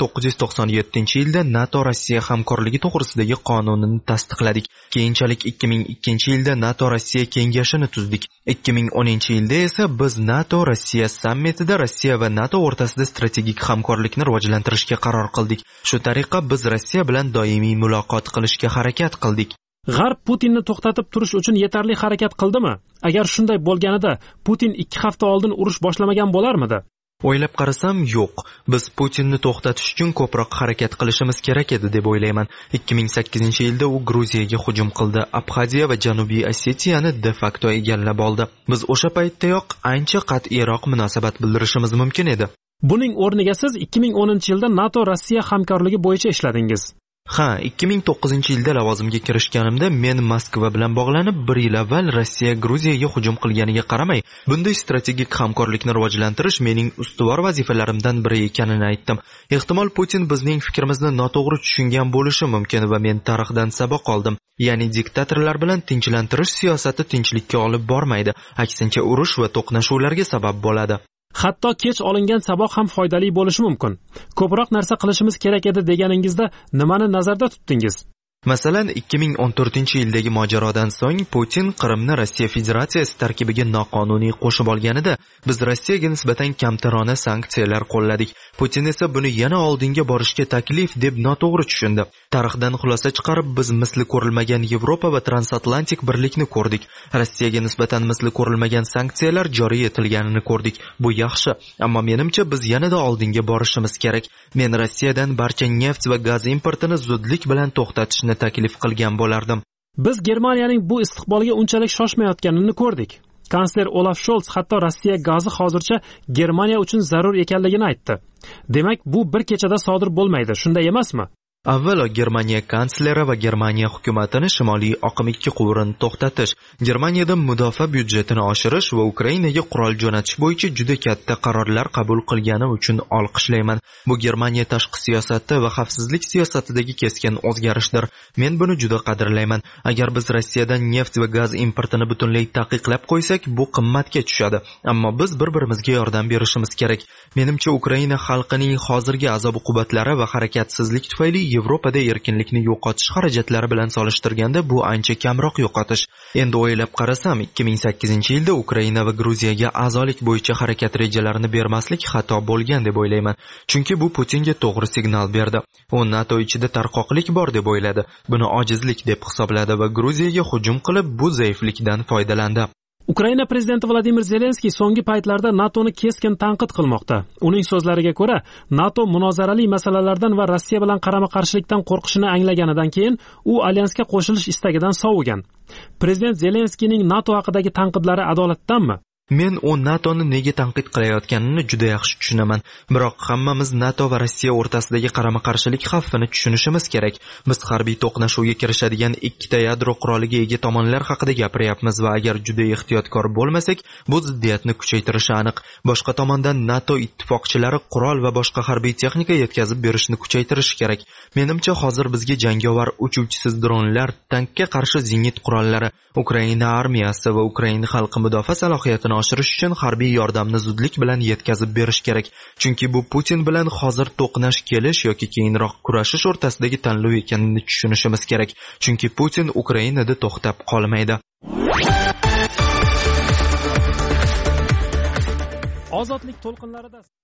1997-yilda NATO Rossiya hamkorligi to'g'risidagi qonunini tasdiqladik. Keyinchalik 2002-yilda NATO Rossiya kengashini tuzdik. 2010-yilda esa biz NATO Rossiya sammitida Rossiya va NATO o'rtasida strategik hamkorlikni rivojlantirishga qaror qildik. Shu tariqa biz Rossiya bilan doimiy muloqot qilishga harakat qildik. G'arb Putinni to'xtatib turish uchun yetarli harakat qildimi? Agar shunday bo'lganida, Putin 2 hafta oldin urush boshlamagan bo'larmidi? O'ylab qarasam, yo'q. Biz Putinni to'xtatish uchun ko'proq harakat qilishimiz kerak edi deb o'ylayman. 2008-yilda u Gruziyaga hujum qildi. Abxaziya va Janubiy Osetiyani de facto egallab oldi. Biz o'sha paytdayoq ancha qat'iyroq munosabat bildirishimiz mumkin edi. Buning o'rniga siz 2010-yilda NATO Rossiya hamkorligi bo'yicha ishladingiz. Ha, 2009-yilda lavozimga kirishganimda men Moskva bilan bog'lanib, 1 yil avval Rossiya Gruziyaga hujum qilganiga qaramay, bunday strategik hamkorlikni rivojlantirish mening ustuvor vazifalarimdan biri ekanini aytdim. Ehtimol Putin bizning fikrimizni noto'g'ri tushungan bo'lishi mumkin va men tarixdan saboq oldim. Ya'ni diktatorlar bilan tinchlantirish siyosati tinchlikka olib bormaydi, aksincha urush va to'qnashuvlarga sabab bo'ladi. Hatto kech olingan saboq ham foydali bo'lishi mumkin. Ko'proq narsa qilishimiz kerak edi deganingizda nimani nazarda tutdingiz? Masalan, 2014-yildagi mojarodan so'ng Putin Qrimni Rossiya Federatsiyasi tarkibiga noqonuniy qo'shib olganida, biz Rossiyaga nisbatan kamtarona sanksiyalar qo'lladik. Putin esa buni yana oldinga borishga taklif deb noto'g'ri tushundi. Tarixdan xulosa chiqarib, biz misli ko'rilmagan Yevropa va transatlantik birlikni ko'rdik. Rossiyaga nisbatan misli ko'rilmagan sanksiyalar joriy etilganini ko'rdik. Bu yaxshi, ammo menimcha biz yanada oldinga borishimiz kerak. Men Rossiyadan barcha neft va gaz importini zudlik bilan to'xtatishni taklif qilgan bo'lardim. Biz Germaniyaning bu istiqbolga unchalik shoshmayotganini ko'rdik. Kansler Olaf Scholz hatto Rossiya gazi hozircha Germaniya uchun zarur ekanligini aytdi. Demak, bu bir kechada sodir bo'lmaydi, shunday emasmi? Avvalo Germaniya kansleri va Germaniya hukumatini Shimoliy oqim 2 quvurini to'xtatish, Germaniyada mudofaa byudjetini oshirish va Ukrainaga qurol jo'natish bo'yicha juda katta qarorlar qabul qilgani uchun olqishlayman. Bu Germaniya tashqi siyosati va xavfsizlik siyosatidagi keskin o'zgarishdir. Men buni juda qadrlayman. Agar biz Rossiyadan neft va gaz importini butunlay taqiqlab qo'ysak, bu qimmatga tushadi. Ammo biz bir-birimizga yordam berishimiz kerak. Menimcha Ukraina xalqining hozirgi azob-uqubatlari va harakatsizlik tufayli Yevropada erkinlikni yo'qotish xarajatlari bilan solishtirganda bu ancha kamroq yo'qotish. Endi o'ylab qarasam, 2008-yilda Ukraina va Gruziyaga a'zolik bo'yicha harakat rejalarini bermaslik xato bo'lgan deb o'ylayman. Chunki bu Putinga to'g'ri signal berdi. U NATO ichida tarqoqlik bor deb o'yladi. Buni ojizlik deb hisobladi va Gruziyaga hujum qilib, bu zaiflikdan foydalandi. Ukraina prezidenti Vladimir Zelenskiy so'nggi paytlarda NATOni keskin tanqid qilmoqda. Uning so'zlariga ko'ra, NATO munozarali masalalardan va Rossiya bilan qarama-qarshilikdan qo'rqishini anglaganidan keyin u alyansga qo'shilish istagidan sovigan. Prezident Zelenskiyning NATO haqidagi tanqidlari adolatdanmi? Men u NATOni nega tanqid qilayotganini juda yaxshi tushunaman. Biroq hammamiz NATO va Rossiya o'rtasidagi qarama-qarshilik xavfini tushunishimiz kerak. Biz harbiy to'qnashuvga kirishadigan ikkita yadro quroliga ega tomonlar haqida gapiryapmiz va agar juda ehtiyotkor bo'lmasak, bu ziddiyatni kuchaytirishi aniq. Boshqa tomondan NATO ittifoqchilari qurol va boshqa harbiy texnika yetkazib berishni kuchaytirishi kerak. Menimcha hozir bizga jangovar uchuvchisiz dronlar, tankka qarshi zenit qurollari, Ukraina armiyasi va Ukraina xalqi mudofaa salohiyatini oshirish uchun harbiy yordamni zudlik bilan yetkazib berish kerak. Chunki bu Putin bilan hozir to'qnash kelish yoki keyinroq kurashish o'rtasidagi tanlov ekanini tushunishimiz kerak. Chunki Putin Ukrainada to'xtab qolmaydi. Ozodlik to'lqinlarida